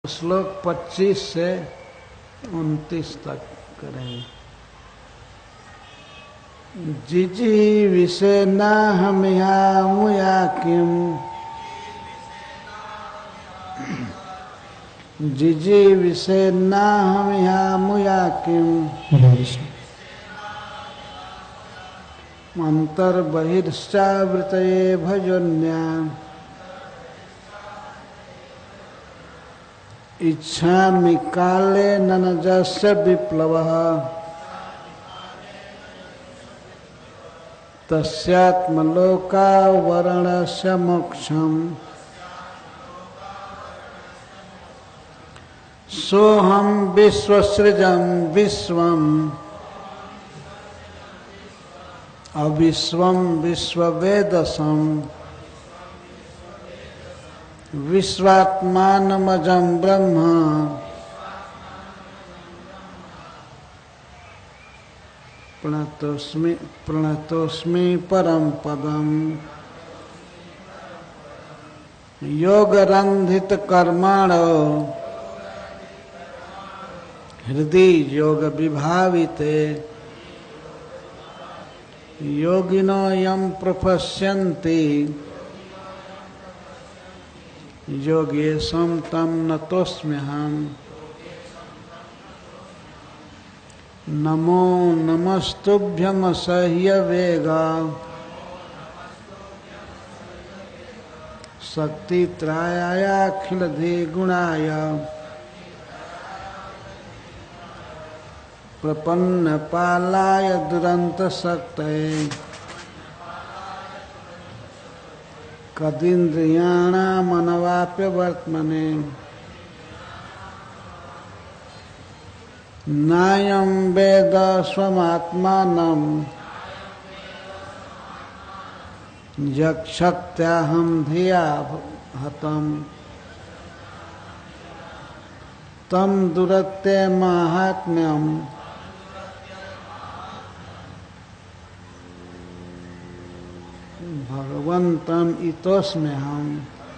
श्लोक 25 से 29 तक करेंगे। जिजी विषे न हम मुया किम, जिजी विषे न हम मुया किम, अंतर्बहिर्चावृतये भजन्या, इच्छामि काले ननजस्य विप्लवः, तस्यात्मलोकावरणस्य मोक्षम्, सोऽहं विश्वसृजं विश्वम्, अविश्वं विश्ववेदसम्, विश्वात्मानमजं ब्रह्म, प्रणतोस्मि परम पदम, योगरंधित कर्माणो हृदि योग विभाविते, योगिनो यं प्रपश्यन्ति योगेशं तं नतोस्म्यहम्। नमो नमस्तुभ्यमसह्य वेगा, शक्तित्रायाखिलधिगुणाय, प्रपन्नपालाय दुरन्तशक्तये, कदिन्द्रियाणामनवाप्यवर्त्मने, नायं वेद स्वमात्मानं, यक्षक्त्याहं धिया हतम्, तं दुरत्ते माहात्म्यम्, भगवन्तं इतोऽस्म्यहम्।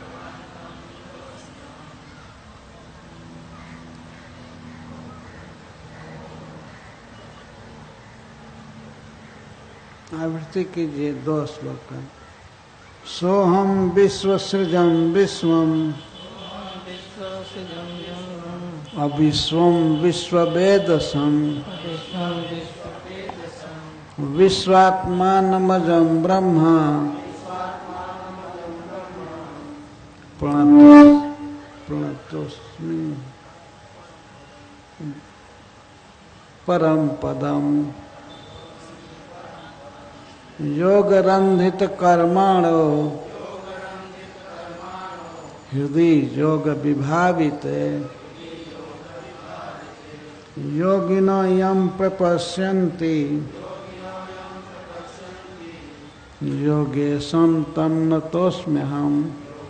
आवृत्ति कीजिए 2 श्लोक है। सोहम विश्वसृजं विश्वम्, अविश्वं विश्ववेदसम्, विश्वात्मानमजं ब्रह्म, प्रणतोस्मि परम पदम, योगरंधित कर्माणो हृदि योग विभाविते, योगिनो यं प्रपश्यन्ति योगेशं तं नतोस्म्यहम्।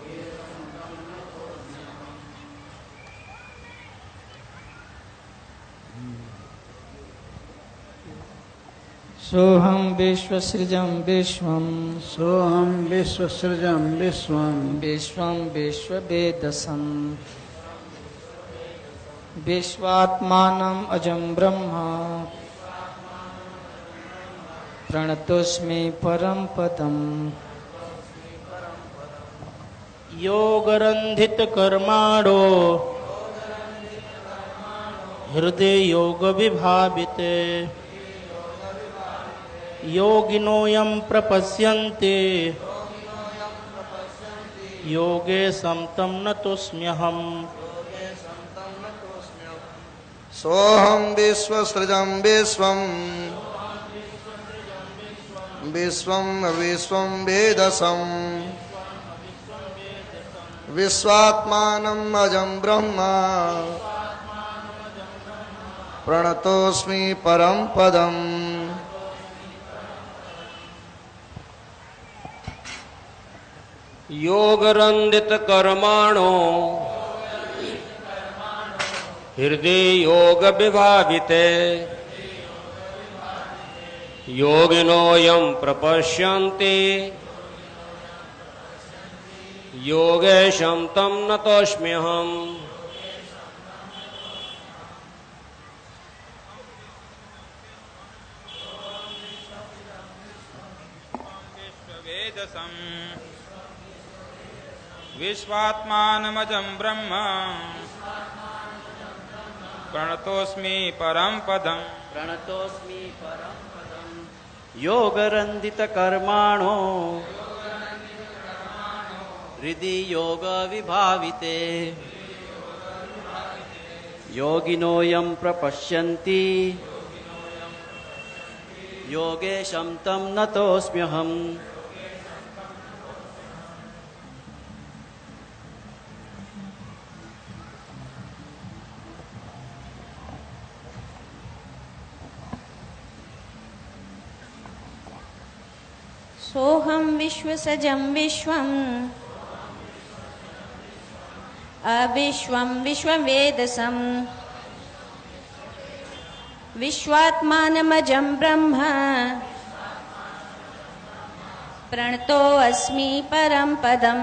सोहं विश्वसृजं विश्वम्, सोहं विश्वसृजं विश्वम्, विश्वं विश्ववेदसम्, विश्वात्मानम् अजं ब्रह्म, प्रणतोस्मि परम पदम्। योगरंधित कर्माणो हृदय योग विभाविते, योगिनो यं प्रपश्यन्ति योगेशं तं नतोस्म्यहम्। सोऽहं विश्वसृजं विश्वम्, विश्वं विश्वं वेदसम्, विश्वात्मानम् अजं ब्रह्म, प्रणतोस्मि परम पदम्। योगरंधित कर्माणो हृदय योग विभाविते, योगिनो यं प्रपश्यन्ति योगेशं तं नतोस्म्यहम्। वेदसम् विश्वात्मानमजं ब्रह्म प्रणतोऽस्मि परं पदम् प्रणतोऽस्मि परं पदम् योगरन्दित कर्माणो हृदि योग विभाविते योगिनोऽयं प्रपश्यन्ति योगेशं तं नतोऽस्म्यहम् सोहं विश्वसजं विश्वम् अविश्वं विश्ववेदसम् विश्वात्मानमजं ब्रह्म प्रणतोऽस्मि परं पदम्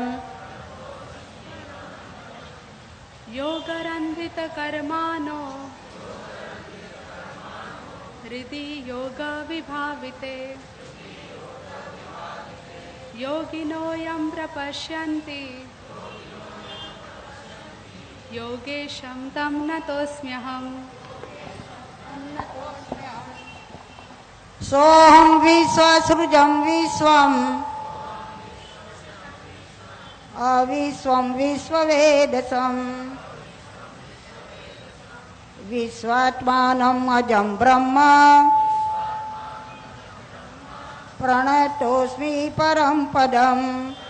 योगरन्धित कर्माणो हृदि योग विभाविते योगिनोऽयं प्रपश्यन्ति योगेशं तं नतोऽस्म्यहम् सोऽहं विश्वसृजं विश्वम् अविश्वं विश्ववेदसम् विश्वात्मानम् अजं ब्रह्म प्रणतोऽस्मि परं पदम्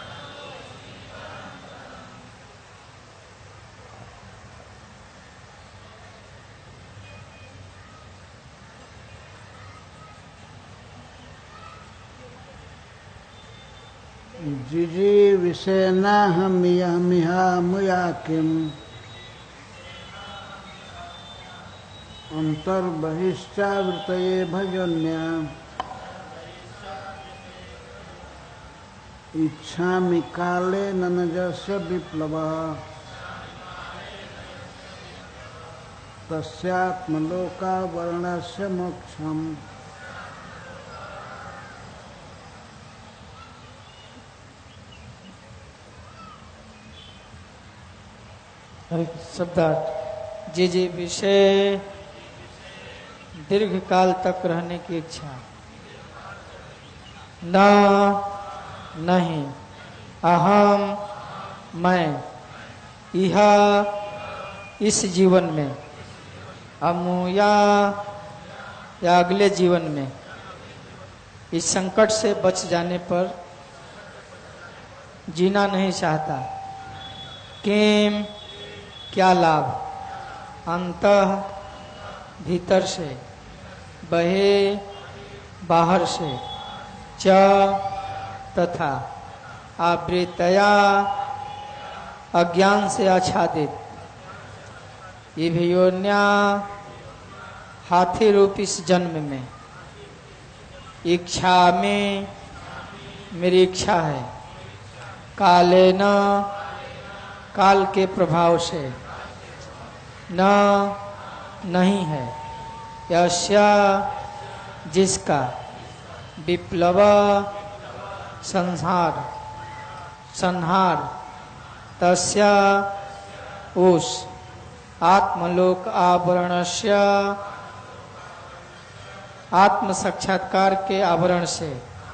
जिजीविषेनाहमिहामुया किम् अंतर्बहिश्चावृतये भजन्या इच्छामि काले ननजस्य विप्लवः तस्यात्मलोकावरणस्य मोक्षम्। शब्दार्थ जे विषय दीर्घ काल तक रहने की इच्छा न नहीं अहम मैं यह इस जीवन में अमुया या अगले जीवन में इस संकट से बच जाने पर जीना नहीं चाहता। किम क्या लाभ अंतः भीतर से बहे बाहर से च तथा आवृतया अज्ञान से आच्छादित इभियोन्या हाथी रूप इस जन्म में इच्छा में मेरी इच्छा है काले न काल के प्रभाव से न नहीं है यस्या जिसका विप्लव संहार तस्या उस आत्मलोक आवरणस्य आत्म साक्षात्कार के आवरण से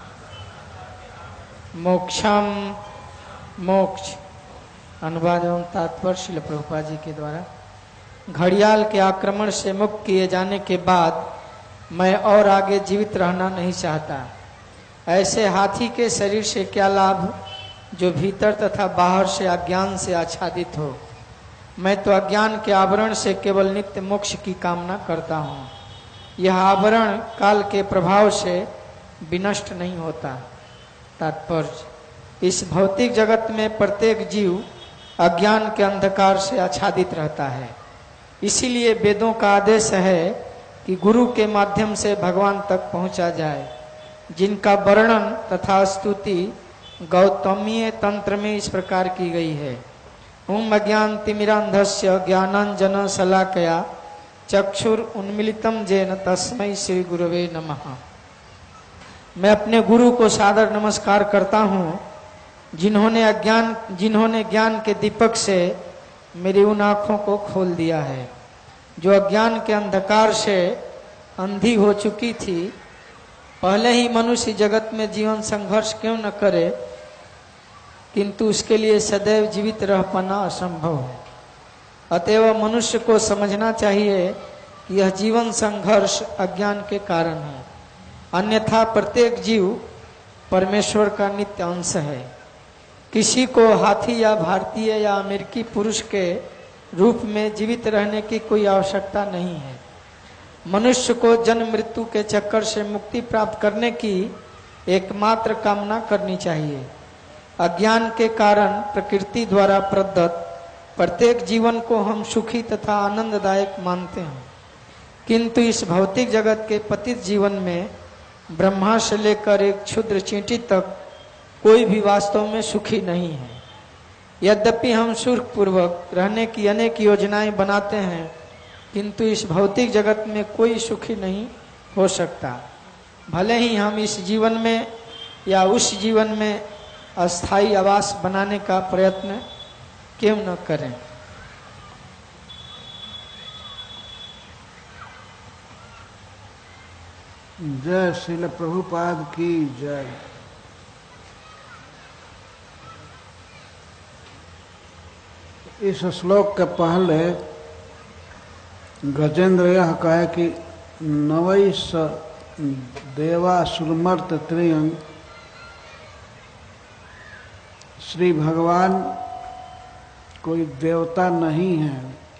मोक्षम मोक्ष अनुवाद एवं तात्पर्य श्रील प्रभुपाद जी के द्वारा घड़ियाल के आक्रमण से मुक्त किए जाने के बाद मैं और आगे जीवित रहना नहीं चाहता। ऐसे हाथी के शरीर से क्या लाभ जो भीतर तथा बाहर से अज्ञान से आच्छादित हो। मैं तो अज्ञान के आवरण से केवल नित्य मोक्ष की कामना करता हूँ। यह आवरण काल के प्रभाव से विनष्ट नहीं होता। तात्पर्य इस भौतिक जगत में प्रत्येक जीव अज्ञान के अंधकार से आच्छादित रहता है। इसीलिए वेदों का आदेश है कि गुरु के माध्यम से भगवान तक पहुंचा जाए, जिनका वर्णन तथा स्तुति गौतमीय तंत्र में इस प्रकार की गई है। ओम अज्ञानतिमिरान्धस्य ज्ञानांजन शलाकया चक्षुर उन्मिलितम जेन तस्मै श्री गुरवे नमः। मैं अपने गुरु को सादर नमस्कार करता हूँ, जिन्होंने ज्ञान के दीपक से मेरी उन आँखों को खोल दिया है, जो अज्ञान के अंधकार से अंधी हो चुकी थी। पहले ही मनुष्य जगत में जीवन संघर्ष क्यों न करे, किंतु उसके लिए सदैव जीवित रह पाना असंभव है। अतएव मनुष्य को समझना चाहिए कि यह जीवन संघर्ष अज्ञान के कारण है, अन्यथा प्रत्येक जीव परमेश्वर का नित्य अंश है। किसी को हाथी या भारतीय या अमेरिकी पुरुष के रूप में जीवित रहने की कोई आवश्यकता नहीं है। मनुष्य को जन्म मृत्यु के चक्कर से मुक्ति प्राप्त करने की एकमात्र कामना करनी चाहिए। अज्ञान के कारण प्रकृति द्वारा प्रदत्त प्रत्येक जीवन को हम सुखी तथा आनंददायक मानते हैं, किंतु इस भौतिक जगत के पतित जीवन में ब्रह्मा से लेकर एक क्षुद्र चींटी तक कोई भी वास्तव में सुखी नहीं है। यद्यपि हम सुखपूर्वक रहने की अनेक योजनाएं बनाते हैं, किंतु इस भौतिक जगत में कोई सुखी नहीं हो सकता, भले ही हम इस जीवन में या उस जीवन में अस्थायी आवास बनाने का प्रयत्न क्यों न करें। जय श्रील प्रभुपाद की जय। इस श्लोक के पहले गजेंद्र यह कहे कि नवै स देवा सुरमर्त त्रियंग, श्री भगवान कोई देवता नहीं है।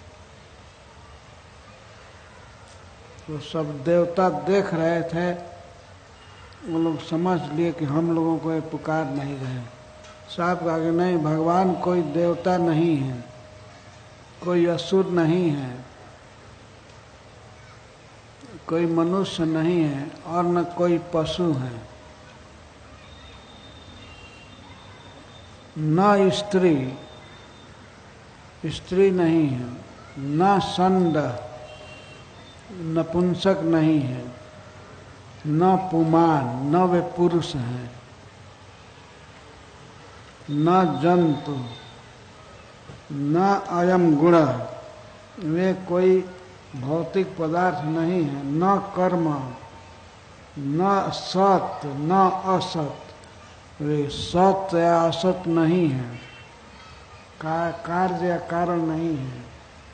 तो सब देवता देख रहे थे, वो लोग समझ लिए कि हम लोगों को ये पुकार नहीं रहे। साहब कहा कि नहीं, भगवान कोई देवता नहीं है, कोई असुर नहीं है, कोई मनुष्य नहीं है और न कोई पशु है, न स्त्री नहीं है, न संड नपुंसक नहीं है, न पुमान, न वे पुरुष हैं, न जंतु, न अयम गुण, वे कोई भौतिक पदार्थ नहीं है, न कर्म, न सत, न असत, वे सत या असत नहीं है, कार्य या कारण नहीं है।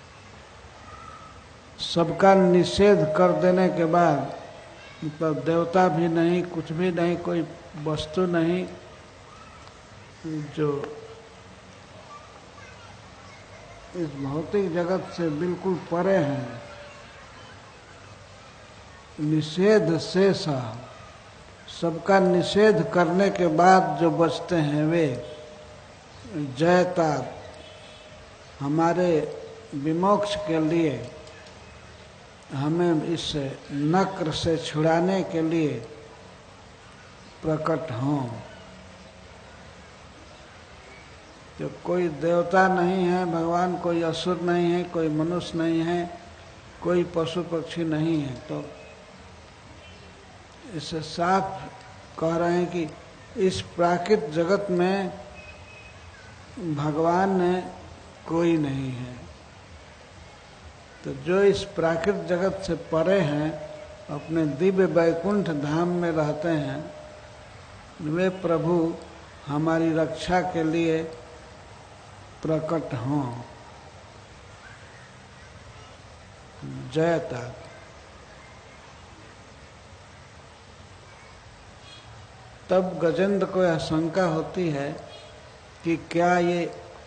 सबका निषेध कर देने के बाद मतलब देवता भी नहीं, कुछ भी नहीं, कोई वस्तु नहीं जो इस भौतिक जगत से बिल्कुल परे हैं। निषेध शेष, सबका निषेध करने के बाद जो बचते हैं वे जयता, हमारे विमोक्ष के लिए, हमें इस नक्र से छुड़ाने के लिए प्रकट हों। तो कोई देवता नहीं है भगवान, कोई असुर नहीं है, कोई मनुष्य नहीं है, कोई पशु पक्षी नहीं है। तो इससे साफ कह रहे हैं कि इस प्राकृत जगत में भगवान ने कोई नहीं है। तो जो इस प्राकृत जगत से परे हैं, अपने दिव्य वैकुंठ धाम में रहते हैं, वे प्रभु हमारी रक्षा के लिए प्रकट हों। जयता। तब गजेंद्र को यह शंका होती है कि क्या ये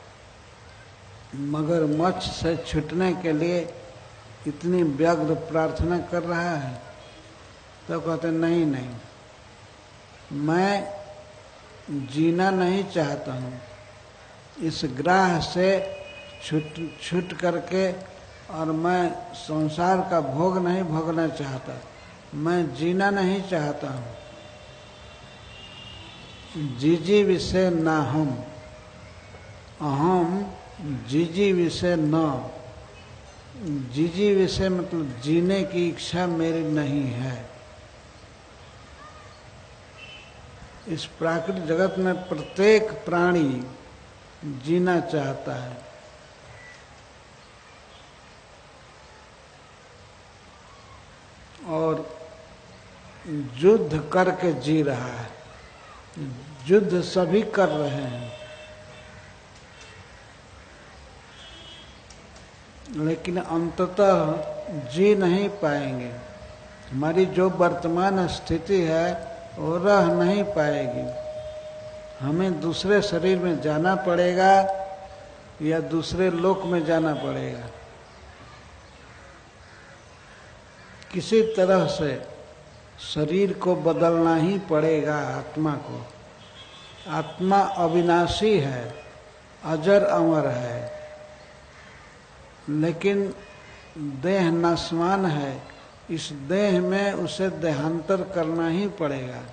मगरमच्छ से छूटने के लिए इतनी व्यग्र प्रार्थना कर रहा है। तो कहते नहीं नहीं, मैं जीना नहीं चाहता हूँ, इस ग्राह से छूट करके, और मैं संसार का भोग नहीं भोगना चाहता, मैं जीना नहीं चाहता हूँ। जीजी विषय ना हम, अहम जीजी विषय न। जीजी विषय मतलब जीने की इच्छा मेरी नहीं है। इस प्राकृतिक जगत में प्रत्येक प्राणी जीना चाहता है, और युद्ध करके जी रहा है। युद्ध सभी कर रहे हैं, लेकिन अंततः जी नहीं पाएंगे। हमारी जो वर्तमान स्थिति है वो रह नहीं पाएगी। हमें दूसरे शरीर में जाना पड़ेगा या दूसरे लोक में जाना पड़ेगा। किसी तरह से शरीर को बदलना ही पड़ेगा आत्मा को। आत्मा अविनाशी है, अजर अमर है, लेकिन देह नाशवान है। इस देह में उसे देहांतर करना ही पड़ेगा।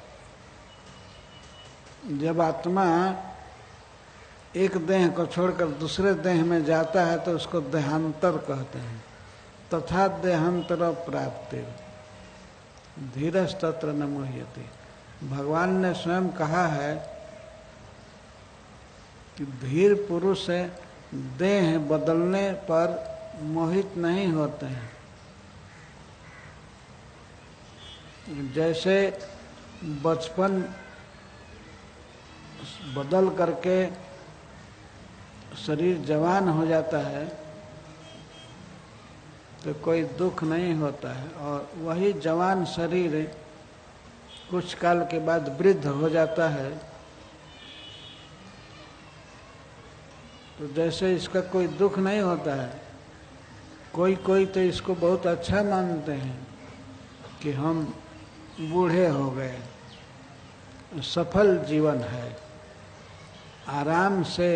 जब आत्मा एक देह को छोड़कर दूसरे देह में जाता है तो उसको देहांतर कहते हैं। तथा देहांतर प्राप्ति धीरज तत्र न मोह्यते। भगवान ने स्वयं कहा है कि धीर पुरुष देह बदलने पर मोहित नहीं होते हैं। जैसे बचपन बदल करके शरीर जवान हो जाता है तो कोई दुख नहीं होता है, और वही जवान शरीर कुछ काल के बाद वृद्ध हो जाता है तो जैसे इसका कोई दुख नहीं होता है। कोई कोई तो इसको बहुत अच्छा मानते हैं कि हम बूढ़े हो गए, सफल जीवन है, आराम से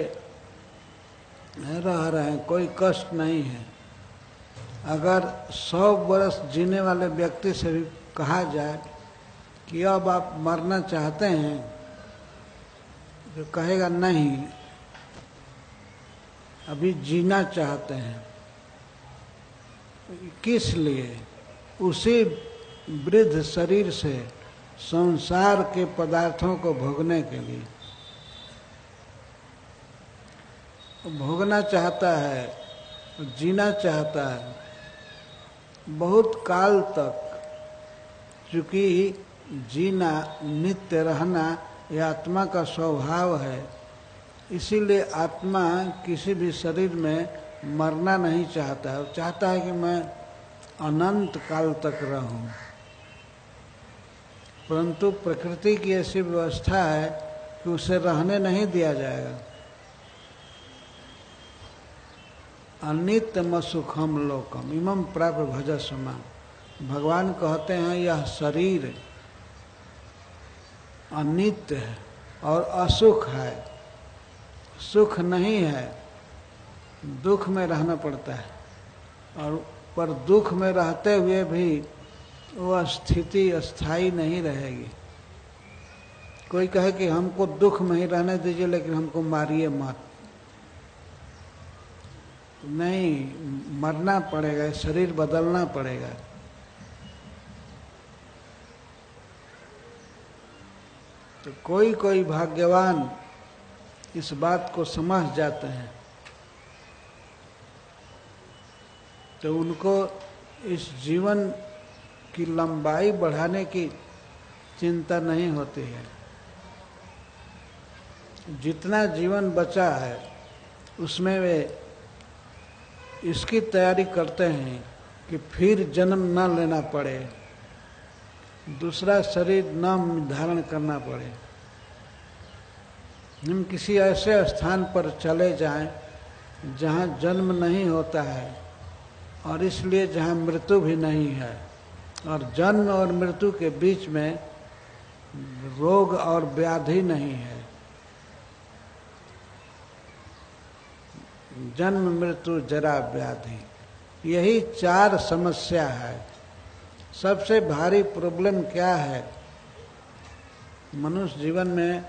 रह रहे हैं, कोई कष्ट नहीं है। अगर 100 वर्ष जीने वाले व्यक्ति से भी कहा जाए कि अब आप मरना चाहते हैं तो कहेगा नहीं, अभी जीना चाहते हैं। किस लिए? उसी वृद्ध शरीर से संसार के पदार्थों को भोगने के लिए भोगना चाहता है, जीना चाहता है बहुत काल तक। चूंकि जीना, नित्य रहना यह आत्मा का स्वभाव है, इसीलिए आत्मा किसी भी शरीर में मरना नहीं चाहता है। वो चाहता है कि मैं अनंत काल तक रहूं। परंतु प्रकृति की ऐसी व्यवस्था है कि उसे रहने नहीं दिया जाएगा। अनित्यम सुखम लोकम इमं प्राप्त भजस्व। भगवान कहते हैं यह शरीर अनित्य है और असुख है, सुख नहीं है, दुख में रहना पड़ता है। और पर दुख में रहते हुए भी वह स्थिति अस्थायी नहीं रहेगी। कोई कहे कि हमको दुख में ही रहने दीजिए लेकिन हमको मारिए मत, नहीं, मरना पड़ेगा, शरीर बदलना पड़ेगा। तो कोई कोई भाग्यवान इस बात को समझ जाते हैं तो उनको इस जीवन की लंबाई बढ़ाने की चिंता नहीं होती है। जितना जीवन बचा है उसमें वे इसकी तैयारी करते हैं कि फिर जन्म न लेना पड़े, दूसरा शरीर न धारण करना पड़े। हम किसी ऐसे स्थान पर चले जाएं जहाँ जन्म नहीं होता है और इसलिए जहाँ मृत्यु भी नहीं है, और जन्म और मृत्यु के बीच में रोग और व्याधि नहीं है। जन्म, मृत्यु, जरा, व्याधि, यही 4 समस्या है। सबसे भारी प्रॉब्लम क्या है मनुष्य जीवन में?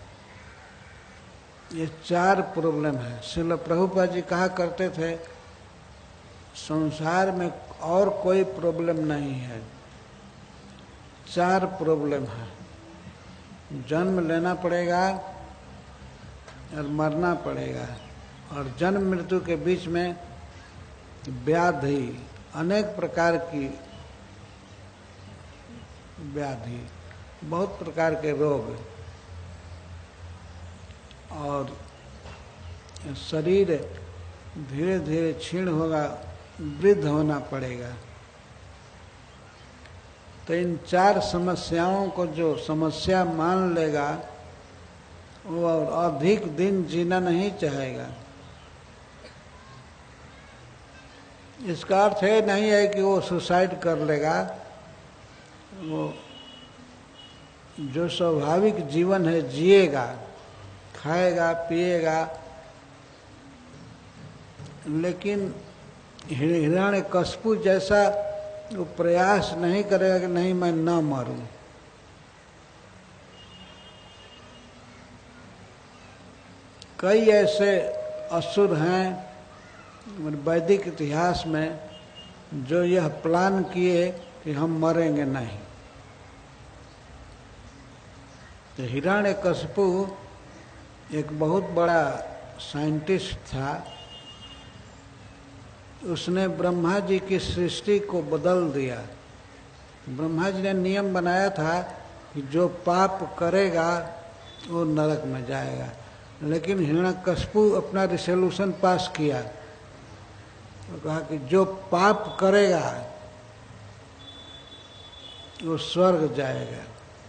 ये 4 प्रॉब्लम है। श्रील प्रभुपाद जी कहा करते थे संसार में और कोई प्रॉब्लम नहीं है, 4 प्रॉब्लम है। जन्म लेना पड़ेगा और मरना पड़ेगा, और जन्म मृत्यु के बीच में व्याधि, अनेक प्रकार की व्याधि, बहुत प्रकार के रोग, और शरीर धीरे धीरे क्षीण होगा, वृद्ध होना पड़ेगा। तो इन 4 समस्याओं को जो समस्या मान लेगा वो अधिक दिन जीना नहीं चाहेगा। इसका अर्थ है नहीं है कि वो सुसाइड कर लेगा। वो जो स्वाभाविक जीवन है जिएगा, खाएगा पिएगा, लेकिन हिरण्यकशिपु जैसा वो प्रयास नहीं करेगा कि नहीं मैं न मरूं। कई ऐसे असुर हैं वैदिक इतिहास में जो यह प्लान किए कि हम मरेंगे नहीं। तो हिरण्यकशिपु एक बहुत बड़ा साइंटिस्ट था। उसने ब्रह्मा जी की सृष्टि को बदल दिया। ब्रह्मा जी ने नियम बनाया था कि जो पाप करेगा वो नरक में जाएगा, लेकिन हिरण्यकशिपु अपना रिसोल्यूशन पास किया। तो कहा कि जो पाप करेगा वो स्वर्ग जाएगा,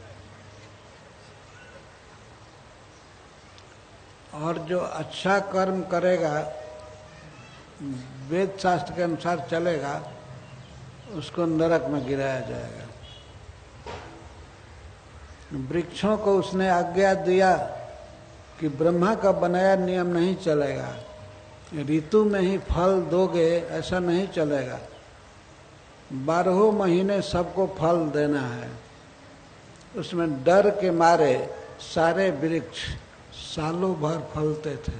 और जो अच्छा कर्म करेगा, वेद शास्त्र के अनुसार चलेगा, उसको नरक में गिराया जाएगा। वृक्षों को उसने आज्ञा दिया कि ब्रह्मा का बनाया नियम नहीं चलेगा, ऋतु में ही फल दोगे ऐसा नहीं चलेगा, 12 महीने सबको फल देना है। उसमें डर के मारे सारे वृक्ष सालों भर फलते थे।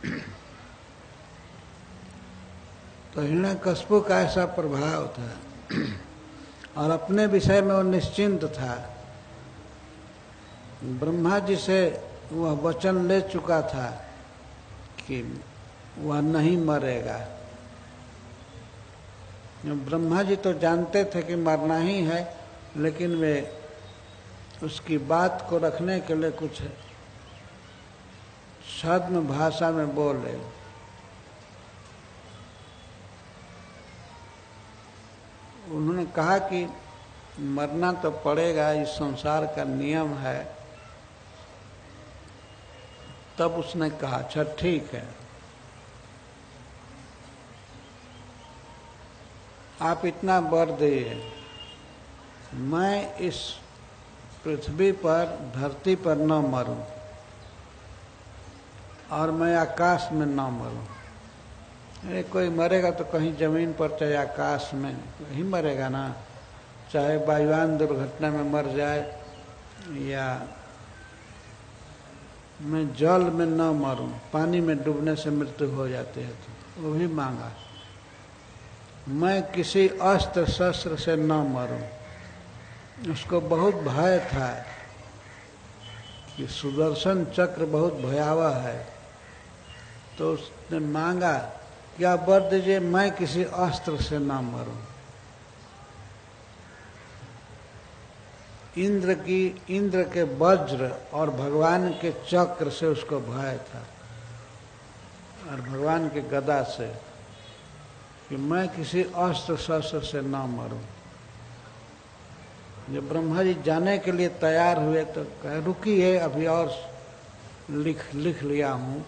तो हिरण्यकशिपु का ऐसा प्रभाव था, और अपने विषय में वो निश्चिंत था। ब्रह्मा जी से वह वचन ले चुका था कि वह नहीं मरेगा। ब्रह्मा जी तो जानते थे कि मरना ही है, लेकिन वे उसकी बात को रखने के लिए कुछ छद्म भाषा में बोले। उन्होंने कहा कि मरना तो पड़ेगा, इस संसार का नियम है। तब उसने कहा अच्छा ठीक है, आप इतना वर दिए, मैं इस पृथ्वी पर, धरती पर न मरूं, और मैं आकाश में न मरूं। अरे कोई मरेगा तो कहीं जमीन पर चाहे आकाश में ही मरेगा ना, चाहे वायुयान दुर्घटना में मर जाए, या मैं जल में न मरूं, पानी में डूबने से मृत्यु हो जाती है, तो वो भी मांगा। मैं किसी अस्त्र शस्त्र से न मरूं। उसको बहुत भय था कि सुदर्शन चक्र बहुत भयावह है, तो उसने मांगा कि आप वर दीजिए मैं किसी अस्त्र से न मरूं। इंद्र के वज्र और भगवान के चक्र से उसको भय था, और भगवान के गदा से, कि मैं किसी अस्त्र शस्त्र से न मरूं। जब ब्रह्मा जी जाने के लिए तैयार हुए तो कहे रुकिए, अभी और लिख लिया हूं।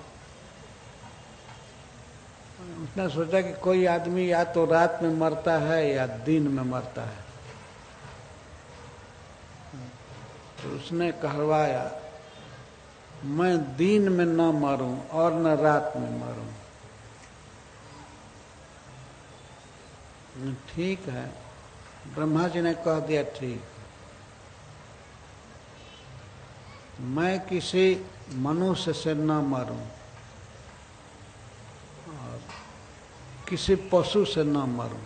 उसने सोचा कि कोई आदमी या तो रात में मरता है या दिन में मरता है, तो उसने कहलवाया मैं दिन में न मरूं और न रात में मरूं। ठीक है, ब्रह्मा जी ने कह दिया ठीक, मैं किसी मनुष्य से न मरूं और किसी पशु से न मरूं।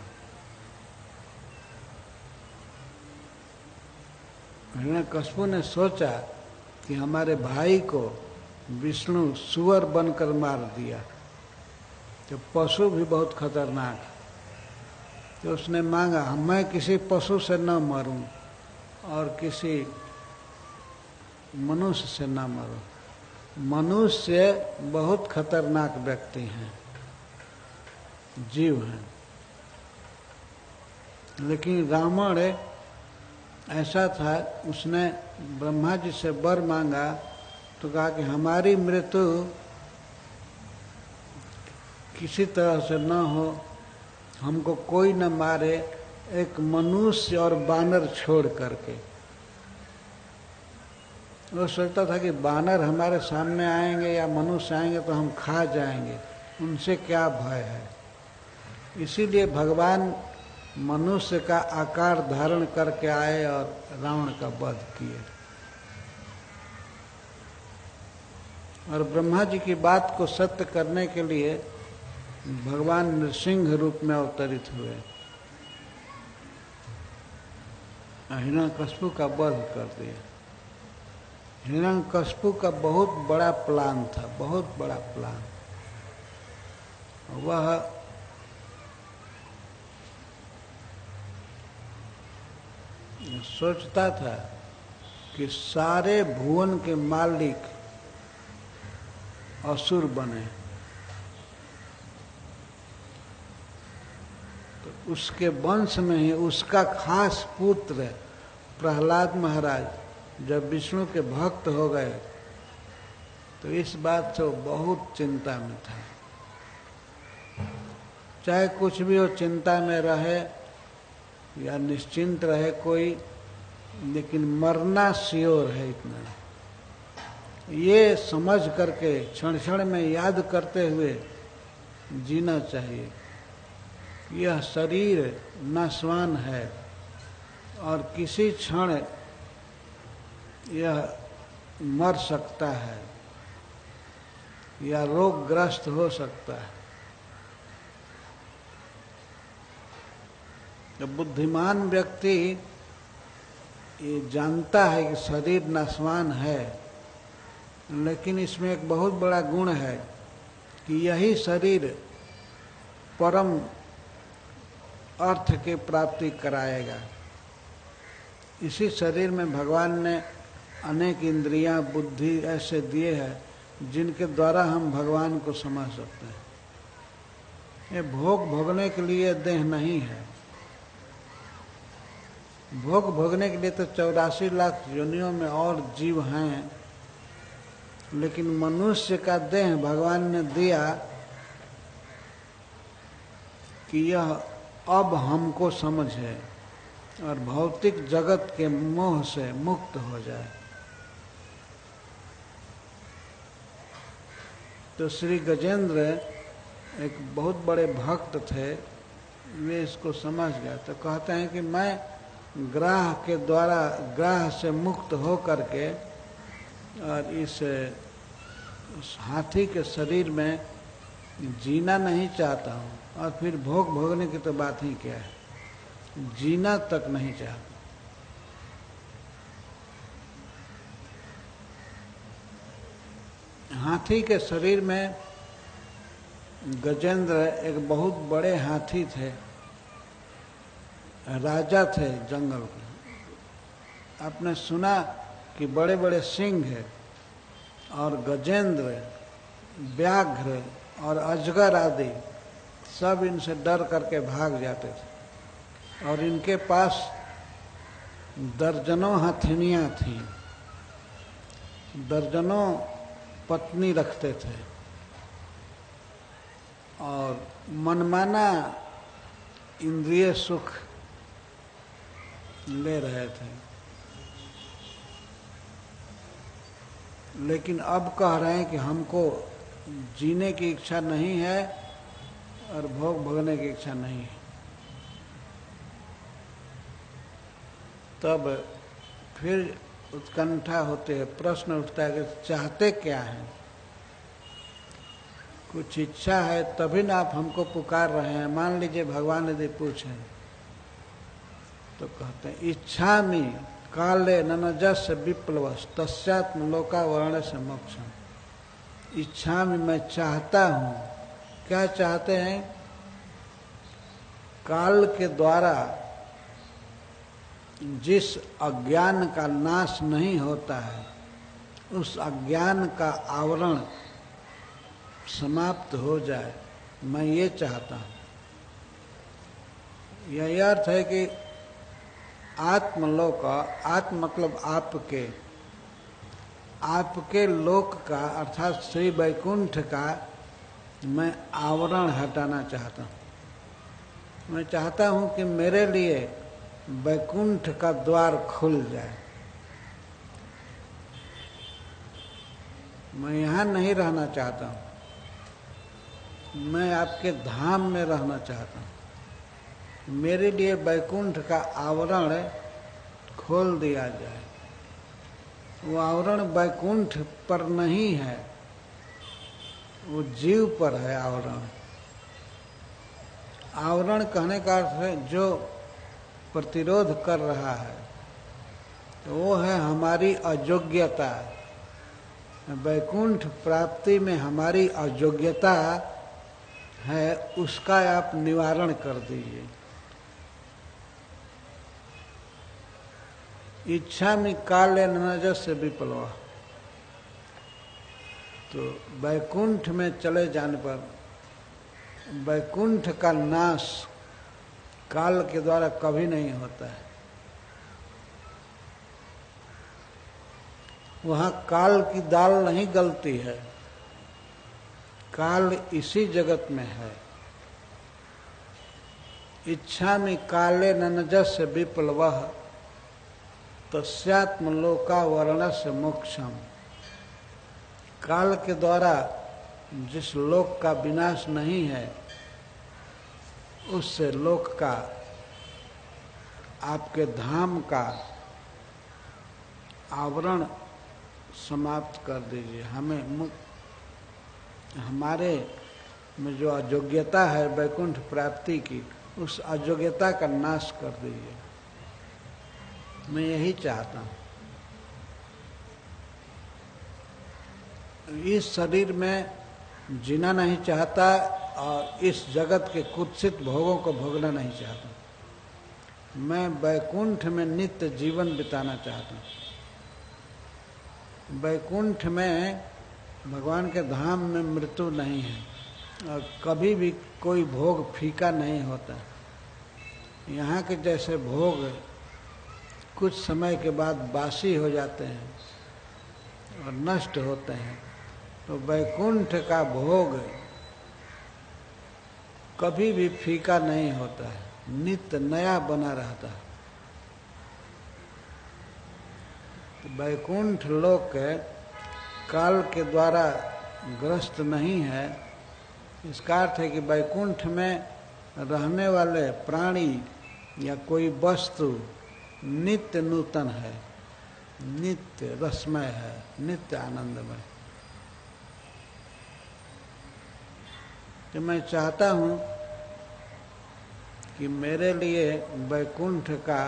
हिरण्यकशिपु ने सोचा कि हमारे भाई को विष्णु सुअर बनकर मार दिया, तो पशु भी बहुत खतरनाक है। तो उसने मांगा मैं किसी पशु से न मरूं और किसी मनुष्य से न मरूं। मनुष्य बहुत खतरनाक व्यक्ति हैं, जीव हैं, लेकिन रावण ऐसा था, उसने ब्रह्मा जी से वर मांगा तो कहा कि हमारी मृत्यु किसी तरह से न हो, हमको कोई न मारे, एक मनुष्य और बानर छोड़ करके। वो सोचता था कि बानर हमारे सामने आएंगे या मनुष्य आएंगे तो हम खा जाएंगे, उनसे क्या भय है। इसीलिए भगवान मनुष्य का आकार धारण करके आए और रावण का वध किए। और ब्रह्मा जी की बात को सत्य करने के लिए भगवान नृसिंह रूप में अवतरित हुए, हिरण्यकश्यप का वध कर दिया। हिरण्यकश्यप का बहुत बड़ा प्लान था, बहुत बड़ा प्लान। वह सोचता था कि सारे भुवन के मालिक असुर बने, तो उसके वंश में ही उसका खास पुत्र प्रहलाद महाराज जब विष्णु के भक्त हो गए तो इस बात से वो बहुत चिंता में था। चाहे कुछ भी हो, चिंता में रहे या निश्चिंत रहे कोई, लेकिन मरना श्योर है इतना, ये समझ करके क्षण क्षण में याद करते हुए जीना चाहिए। यह शरीर नाशवान है और किसी क्षण यह मर सकता है या रोगग्रस्त हो सकता है। तो बुद्धिमान व्यक्ति ये जानता है कि शरीर नाशवान है, लेकिन इसमें एक बहुत बड़ा गुण है कि यही शरीर परम अर्थ की प्राप्ति कराएगा। इसी शरीर में भगवान ने अनेक इंद्रियां, बुद्धि ऐसे दिए हैं जिनके द्वारा हम भगवान को समझ सकते हैं। ये भोग भोगने के लिए देह नहीं है। भोग भोगने के लिए तो 84 लाख योनियों में और जीव हैं, लेकिन मनुष्य का देह भगवान ने दिया कि यह अब हमको समझे और भौतिक जगत के मोह से मुक्त हो जाए। तो श्री गजेंद्र एक बहुत बड़े भक्त थे, वे इसको समझ गए। तो कहते हैं कि मैं ग्राह के द्वारा, ग्राह से मुक्त हो करके और इस हाथी के शरीर में जीना नहीं चाहता हूँ, और फिर भोग भोगने की तो बात ही क्या है, जीना तक नहीं चाहता। हाथी के शरीर में गजेंद्र एक बहुत बड़े हाथी थे, राजा थे जंगल के। आपने सुना कि बड़े बड़े सिंह है और गजेंद्र, व्याघ्र और अजगर आदि सब इनसे डर करके भाग जाते थे। और इनके पास दर्जनों हथिनियां थीं, दर्जनों पत्नी रखते थे और मनमाना इंद्रिय सुख ले रहे थे। लेकिन अब कह रहे हैं कि हमको जीने की इच्छा नहीं है और भोग भोगने की इच्छा नहीं है। तब फिर उत्कंठा होते है, प्रश्न उठता है कि चाहते क्या हैं? कुछ इच्छा है तभी ना आप हमको पुकार रहे हैं। मान लीजिए भगवान यदि पूछें तो कहते हैं इच्छा में काले ननजस्य विप्लवस तस्यात्म लोका वर्ण से मोक्षम। इच्छा में मैं चाहता हूं, क्या चाहते हैं? काल के द्वारा जिस अज्ञान का नाश नहीं होता है, उस अज्ञान का आवरण समाप्त हो जाए, मैं ये चाहता हूं। यही अर्थ है कि आत्मलोक, आत्म मतलब आपके लोक का अर्थात श्री वैकुंठ का मैं आवरण हटाना चाहता हूं। मैं चाहता हूं कि मेरे लिए वैकुंठ का द्वार खुल जाए। मैं यहां नहीं रहना चाहता हूं, मैं आपके धाम में रहना चाहता हूं। मेरे लिए वैकुंठ का आवरण खोल दिया जाए। वो आवरण वैकुंठ पर नहीं है, वो जीव पर है आवरण। आवरण कहने का अर्थ है जो प्रतिरोध कर रहा है, तो वो है हमारी अयोग्यता। वैकुंठ प्राप्ति में हमारी अयोग्यता है, उसका आप निवारण कर दीजिए। इच्छा में काले ननजस से विप्लव, तो वैकुंठ में चले जाने पर वैकुंठ का नाश काल के द्वारा कभी नहीं होता है। वहां काल की दाल नहीं गलती है, काल इसी जगत में है। इच्छा में काले ननजस विप्लवः तस्यात्मलोका वर्णस्य मोक्षम। काल के द्वारा जिस लोक का विनाश नहीं है, उससे लोक का, आपके धाम का आवरण समाप्त कर दीजिए। हमें हमारे में जो अयोग्यता है वैकुंठ प्राप्ति की, उस अयोग्यता का नाश कर दीजिए। मैं यही चाहता हूं। इस शरीर में जीना नहीं चाहता और इस जगत के कुत्सित भोगों को भोगना नहीं चाहता। मैं वैकुंठ में नित्य जीवन बिताना चाहता हूं। वैकुंठ में भगवान के धाम में मृत्यु नहीं है और कभी भी कोई भोग फीका नहीं होता। यहाँ के जैसे भोग कुछ समय के बाद बासी हो जाते हैं और नष्ट होते हैं, तो वैकुंठ का भोग कभी भी फीका नहीं होता है, नित्य नया बना रहता है। तो वैकुंठ लोक काल के द्वारा ग्रस्त नहीं है। इसका अर्थ है कि वैकुंठ में रहने वाले प्राणी या कोई वस्तु नित्य नूतन है, नित्य रसमय है, नित्य आनंदमय। तो मैं चाहता हूं कि मेरे लिए वैकुंठ का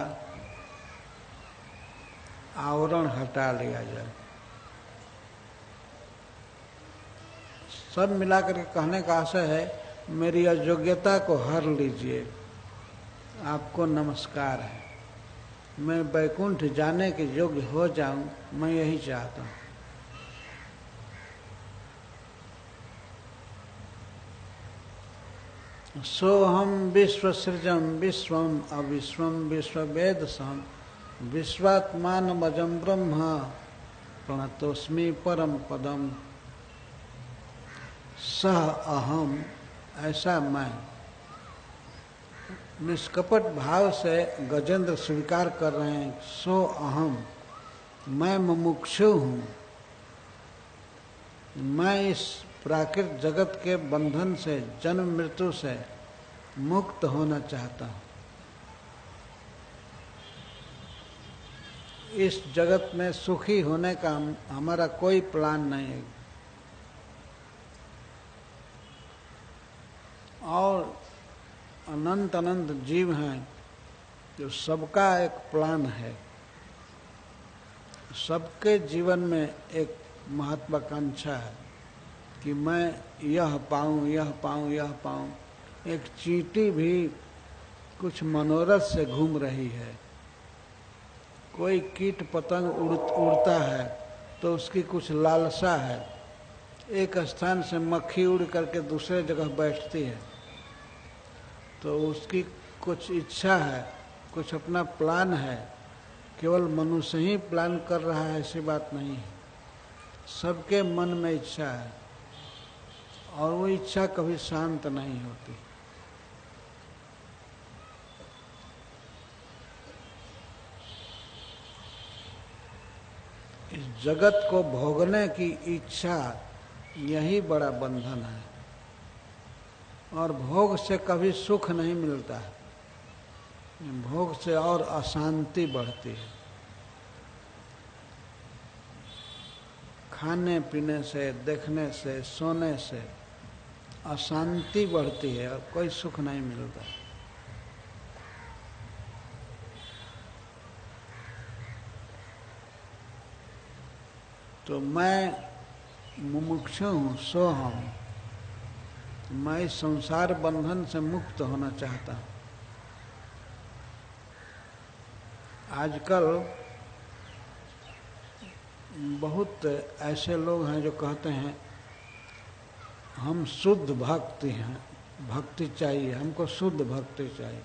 आवरण हटा लिया जाए। सब मिलाकर के कहने का आशय है, मेरी अयोग्यता को हर लीजिए। आपको नमस्कार है, मैं वैकुंठ जाने के योग्य हो जाऊं, मैं यही चाहता हूं। सोहम विश्वसृजम विश्वम अविश्वम विश्ववेदसम विश्वात्मानमजं ब्रह्म प्रणतोस्मि परम पदम। सह अहम, ऐसा मैं निष्कपट भाव से गजेंद्र स्वीकार कर रहे हैं। सो अहम, मैं मुमुक्षु हूँ। मैं इस प्राकृत जगत के बंधन से, जन्म मृत्यु से मुक्त होना चाहता हूँ। इस जगत में सुखी होने का हमारा कोई प्लान नहीं है और अनंत अनंत जीव हैं, जो सबका एक प्लान है। सबके जीवन में एक महत्वाकांक्षा है कि मैं यह पाऊं, यह पाऊं, यह पाऊं। एक चींटी भी कुछ मनोरथ से घूम रही है। कोई कीट पतंग उड़ता है तो उसकी कुछ लालसा है। एक स्थान से मक्खी उड़ करके दूसरे जगह बैठती है तो उसकी कुछ इच्छा है, कुछ अपना प्लान है। केवल मनुष्य ही प्लान कर रहा है ऐसी बात नहीं है। सबके मन में इच्छा है और वो इच्छा कभी शांत नहीं होती। इस जगत को भोगने की इच्छा यही बड़ा बंधन है और भोग से कभी सुख नहीं मिलता है। भोग से और अशांति बढ़ती है। खाने पीने से, देखने से, सोने से अशांति बढ़ती है और कोई सुख नहीं मिलता। तो मैं मुमुक्षु हूँ, सोहम। मैं इस संसार बंधन से मुक्त होना चाहता हूँ। आजकल बहुत ऐसे लोग हैं जो कहते हैं हम शुद्ध भक्ति हैं, भक्ति चाहिए, हमको शुद्ध भक्ति चाहिए,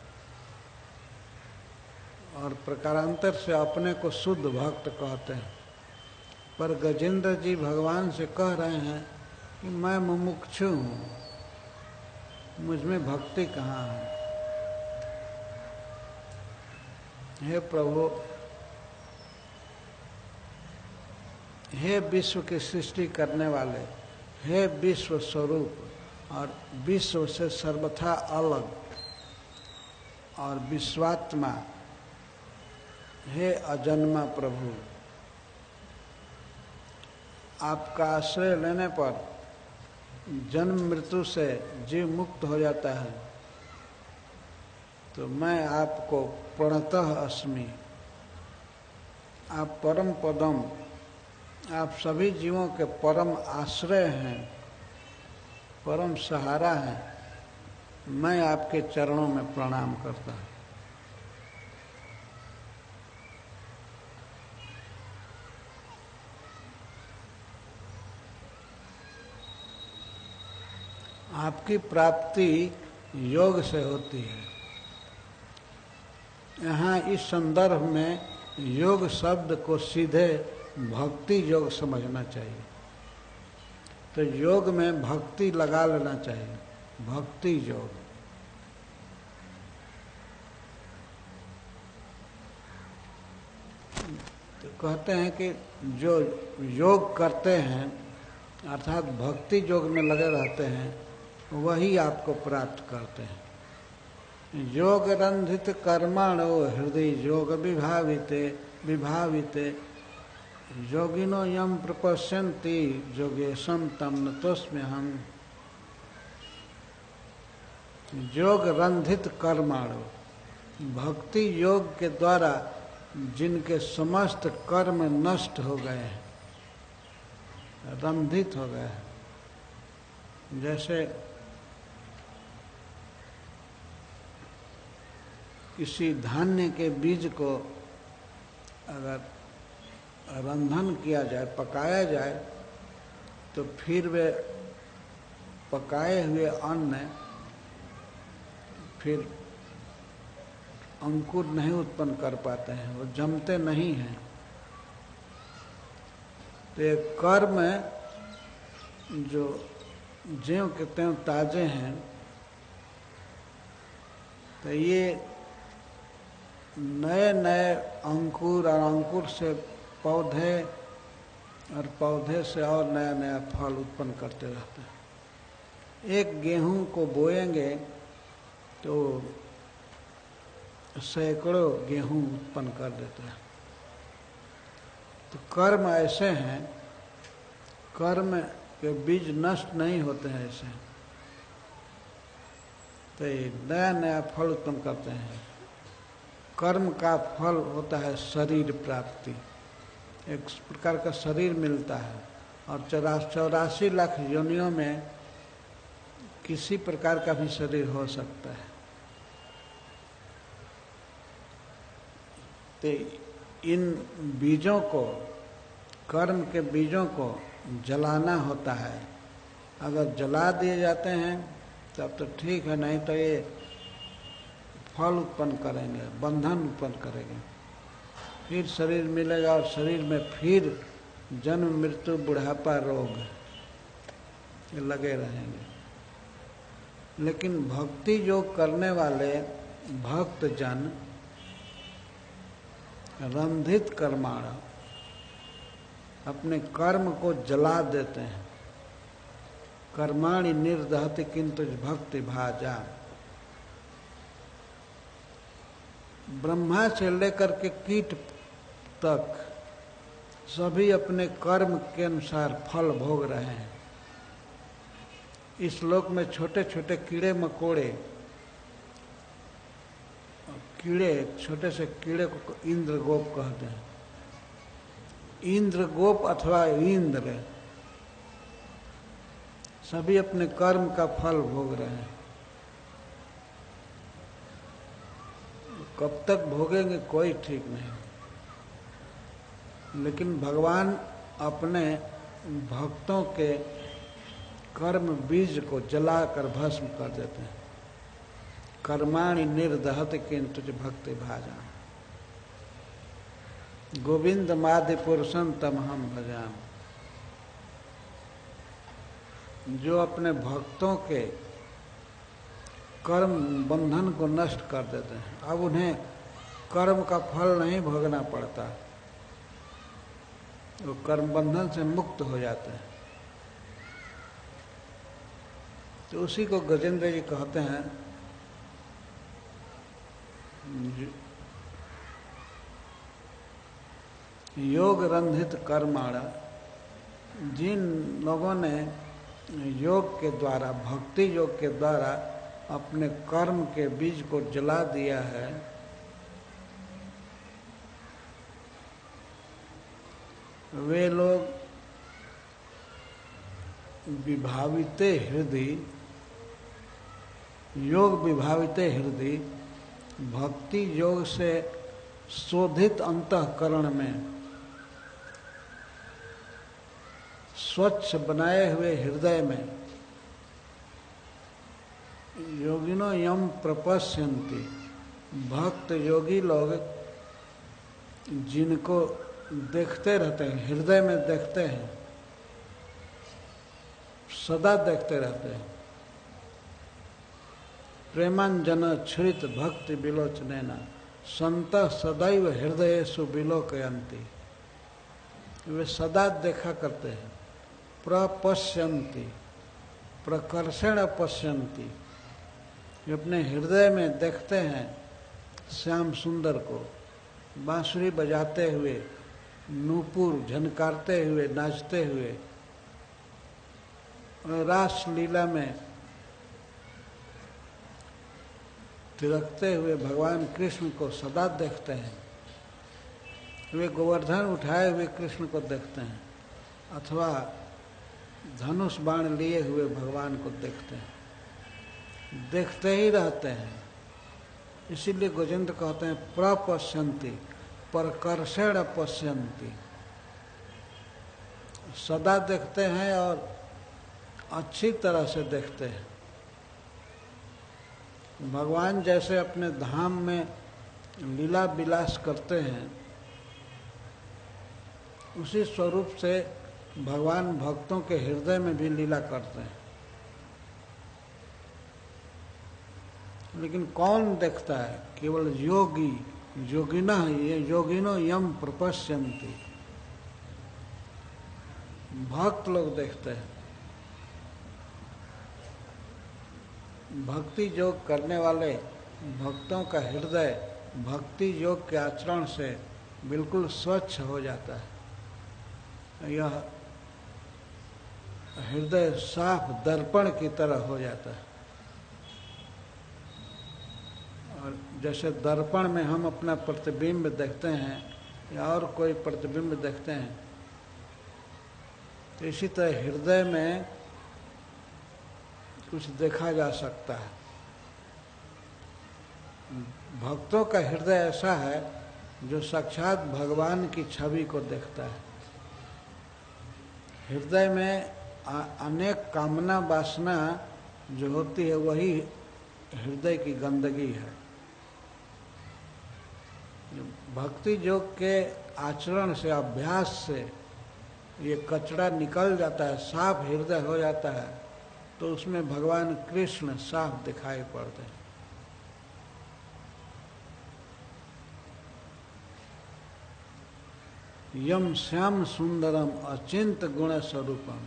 और प्रकारांतर से अपने को शुद्ध भक्त कहते हैं। पर गजेंद्र जी भगवान से कह रहे हैं कि मैं मुमुक्षु हूँ, मुझमें भक्ति कहाँ है। हे प्रभु, हे विश्व की सृष्टि करने वाले, हे विश्व स्वरूप और विश्व से सर्वथा अलग और विश्वात्मा, हे अजन्मा प्रभु, आपका आश्रय लेने पर जन्म मृत्यु से जीव मुक्त हो जाता है। तो मैं आपको प्रणतः अस्मि, आप परम पदम, आप सभी जीवों के परम आश्रय हैं, परम सहारा हैं। मैं आपके चरणों में प्रणाम करता हूँ। आपकी प्राप्ति योग से होती है। यहाँ इस संदर्भ में योग शब्द को सीधे भक्ति योग समझना चाहिए। तो योग में भक्ति लगा लेना चाहिए, भक्ति योग। तो कहते हैं कि जो योग करते हैं अर्थात भक्ति योग में लगे रहते हैं वही आपको प्राप्त करते हैं। योग रंधित कर्मणो हृदय योग विभाविते योगिनो यम प्रपश्यन्ति योगेशम तम नतोस्म्यहम्। योग रंधित कर्मणो, भक्ति योग के द्वारा जिनके समस्त कर्म नष्ट हो गए हैं, रंधित हो गए हैं। जैसे किसी धान्य के बीज को अगर रंधन किया जाए, पकाया जाए, तो फिर वे पकाए हुए अन्न फिर अंकुर नहीं उत्पन्न कर पाते हैं, वो जमते नहीं हैं। तो ये कर्म जो ज्यों के त्यों ताजे हैं, तो ये नए नए अंकुर और अंकुर से पौधे और पौधे से और नया नया फल उत्पन्न करते रहते हैं। एक गेहूं को बोएंगे तो सैकड़ों गेहूं उत्पन्न कर देता है। तो कर्म ऐसे हैं, कर्म के बीज नष्ट नहीं होते हैं ऐसे, तो ये नया नया फल उत्पन्न करते हैं। कर्म का फल होता है शरीर प्राप्ति, एक प्रकार का शरीर मिलता है और 84 लाख योनियों में किसी प्रकार का भी शरीर हो सकता है। तो इन बीजों को, कर्म के बीजों को जलाना होता है। अगर जला दिए जाते हैं तब तो ठीक है, नहीं तो ये फल उत्पन्न करेंगे, बंधन उत्पन्न करेंगे, फिर शरीर मिलेगा और शरीर में फिर जन्म मृत्यु बुढ़ापा रोग ये लगे रहेंगे। लेकिन भक्ति योग करने वाले भक्त जन रंधित कर्माण अपने कर्म को जला देते हैं। कर्माणि निर्दहति किंतु भक्ति भाजा। ब्रह्मा से लेकर के कीट तक सभी अपने कर्म के अनुसार फल भोग रहे हैं। इस लोक में छोटे छोटे कीड़े मकोड़े, छोटे से कीड़े को इंद्र गोप कहते हैं। इंद्र गोप अथवा इंद्र सभी अपने कर्म का फल भोग रहे हैं। कब तक भोगेंगे कोई ठीक नहीं, लेकिन भगवान अपने भक्तों के कर्म बीज को जलाकर भस्म कर देते हैं। कर्माणि निर्दहति किंतु भक्ति भाजा। गोविंद मादि पुरुषं तमहम भजाम। जो अपने भक्तों के कर्म बंधन को नष्ट कर देते हैं, अब उन्हें कर्म का फल नहीं भोगना पड़ता, वो कर्म बंधन से मुक्त हो जाते हैं। तो उसी को गजेंद्र जी कहते हैं, योग रंधित कर्माण। जिन लोगों ने योग के द्वारा, भक्ति योग के द्वारा अपने कर्म के बीज को जला दिया है, वे लोग विभाविते हृदय, योग विभाविते हृदय, भक्ति योग से शोधित अंतःकरण में, स्वच्छ बनाए हुए हृदय में, योगिनो यम प्रपश्यन्ति, भक्त योगी लोग जिनको देखते रहते हैं, हृदय में देखते हैं, सदा देखते रहते हैं। प्रेमांजन छृत भक्ति विलोचनेना संत सदैव हृदयेषु विलोकयन्ति। वे सदा देखा करते हैं। प्रपश्यन्ति, प्रकर्षण पश्यन्ति, वे अपने हृदय में देखते हैं श्याम सुंदर को बांसुरी बजाते हुए, नूपुर झनकारते हुए, नाचते हुए, और रास लीला में थिरकते हुए भगवान कृष्ण को सदा देखते हैं। वे गोवर्धन उठाए हुए कृष्ण को देखते हैं, अथवा धनुष बाण लिए हुए भगवान को देखते हैं, देखते ही रहते हैं। इसीलिए गजेंद्र कहते हैं प्रपश्यन्ति, प्रकर्षण पश्यन्ति, सदा देखते हैं और अच्छी तरह से देखते हैं। भगवान जैसे अपने धाम में लीला विलास करते हैं, उसी स्वरूप से भगवान भक्तों के हृदय में भी लीला करते हैं। लेकिन कौन देखता है? केवल योगी, योगिना, ये योगिनो यम प्रपश्यन्ति, भक्त लोग देखते हैं। भक्ति योग करने वाले भक्तों का हृदय भक्ति योग के आचरण से बिल्कुल स्वच्छ हो जाता है। यह हृदय साफ दर्पण की तरह हो जाता है। और जैसे दर्पण में हम अपना प्रतिबिंब देखते हैं, या और कोई प्रतिबिंब देखते हैं, तो इसी तरह हृदय में कुछ देखा जा सकता है। भक्तों का हृदय ऐसा है जो साक्षात भगवान की छवि को देखता है। हृदय में अनेक कामना वासना जो होती है वही हृदय की गंदगी है। भक्ति योग के आचरण से, अभ्यास से ये कचरा निकल जाता है, साफ हृदय हो जाता है, तो उसमें भगवान कृष्ण साफ दिखाई पड़ते हैं। यम श्याम सुंदरम अचिंत गुण स्वरूपम,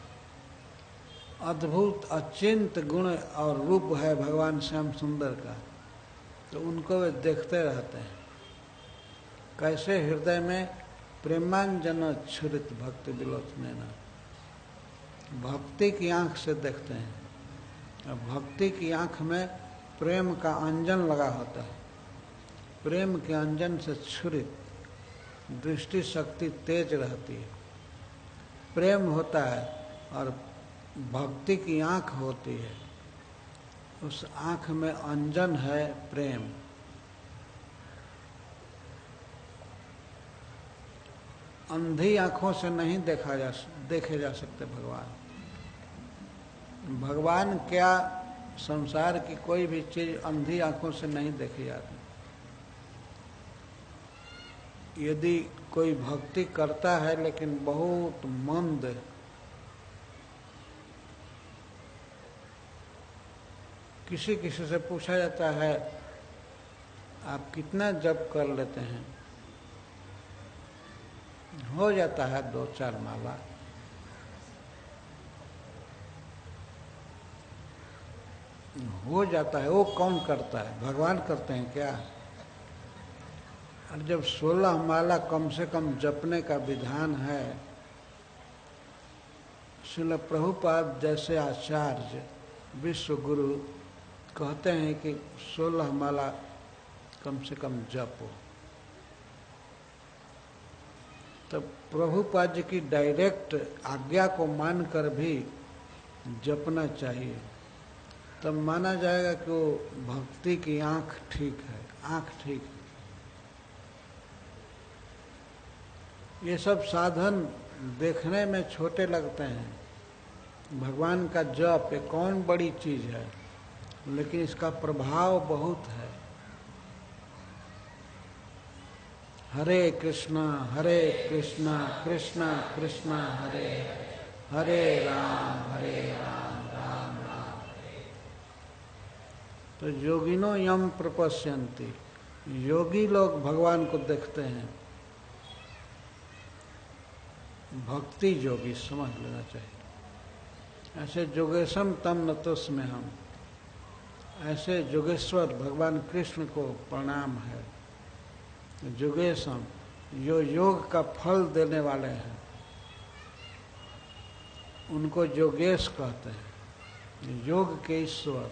अद्भुत अचिंत गुण और रूप है भगवान श्याम सुंदर का, तो उनको वे देखते रहते हैं। कैसे हृदय में प्रेमांजन छुरित भक्ति विलोचने न, भक्ति की आंख से देखते हैं। भक्ति की आंख में प्रेम का अंजन लगा होता है, प्रेम के अंजन से छुरित दृष्टि शक्ति तेज रहती है। प्रेम होता है और भक्ति की आंख होती है, उस आंख में अंजन है प्रेम। अंधी आंखों से नहीं देखे जा सकते भगवान। भगवान क्या, संसार की कोई भी चीज अंधी आंखों से नहीं देखी जाती। यदि कोई भक्ति करता है लेकिन बहुत मंद, किसी किसी से पूछा जाता है आप कितना जप कर लेते हैं, हो जाता है 2-4 माला। हो जाता है, वो कौन करता है? भगवान करते हैं क्या? और जब 16 माला कम से कम जपने का विधान है, श्रील प्रभुपाद जैसे आचार्य विश्व गुरु कहते हैं कि 16 माला कम से कम जपो, तब प्रभुपाद जी की डायरेक्ट आज्ञा को मानकर भी जपना चाहिए। तब माना जाएगा कि वो भक्ति की आंख ठीक है, आंख ठीक है। ये सब साधन देखने में छोटे लगते हैं। भगवान का जप ये कौन बड़ी चीज है, लेकिन इसका प्रभाव बहुत है। हरे कृष्णा कृष्णा कृष्णा हरे हरे राम राम राम। तो योगिनो यम प्रपश्यन्ति, योगी लोग भगवान को देखते हैं। भक्ति योगी समझ लेना चाहिए। ऐसे योगेशम तम नतोस्म्य हम, ऐसे योगेश्वर भगवान कृष्ण को प्रणाम है। योगेशम, जो योग का फल देने वाले हैं उनको योगेश कहते हैं, योग के ईश्वर।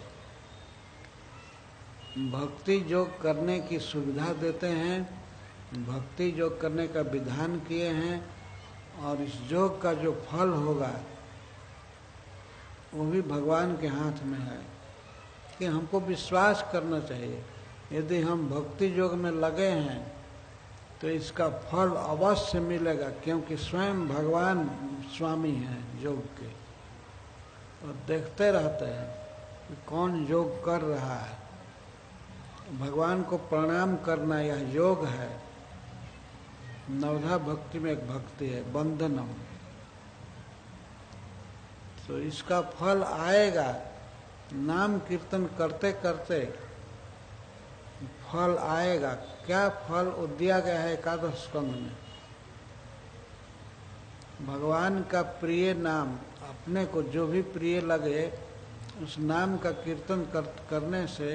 भक्ति योग करने की सुविधा देते हैं, भक्ति योग करने का विधान किए हैं, और इस योग का जो फल होगा वो भी भगवान के हाथ में है। कि हमको विश्वास करना चाहिए, यदि हम भक्ति योग में लगे हैं तो इसका फल अवश्य मिलेगा, क्योंकि स्वयं भगवान स्वामी हैं योग के, और देखते रहते हैं कि कौन योग कर रहा है। भगवान को प्रणाम करना यह योग है। नवधा भक्ति में एक भक्ति है बंधनम, तो इसका फल आएगा। नाम कीर्तन करते करते फल आएगा। क्या फल वो दिया गया है एकादश स्कंद में? भगवान का प्रिय नाम, अपने को जो भी प्रिय लगे उस नाम का कीर्तन करने से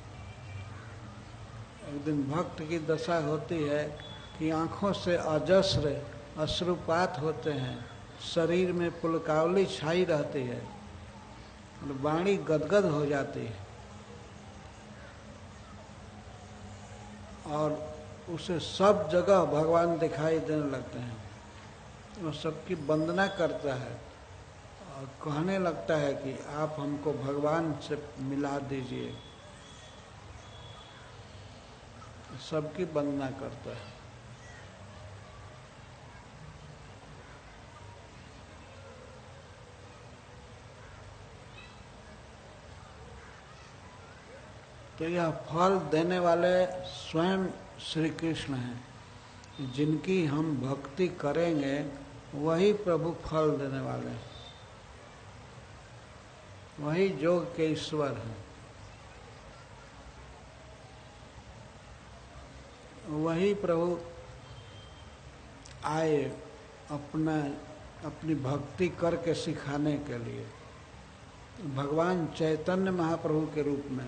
एक दिन भक्त की दशा होती है कि आंखों से अजस्र अश्रुपात होते हैं, शरीर में पुलकावली छाई रहती है और वाणी गदगद हो जाती है, और उसे सब जगह भगवान दिखाई देने लगते हैं। वो सबकी वंदना करता है और कहने लगता है कि आप हमको भगवान से मिला दीजिए। सबकी वंदना करता है। तो यह फल देने वाले स्वयं श्री कृष्ण हैं। जिनकी हम भक्ति करेंगे वही प्रभु फल देने वाले हैं, वही योग के ईश्वर हैं, वही प्रभु आए अपनी भक्ति करके सिखाने के लिए। भगवान चैतन्य महाप्रभु के रूप में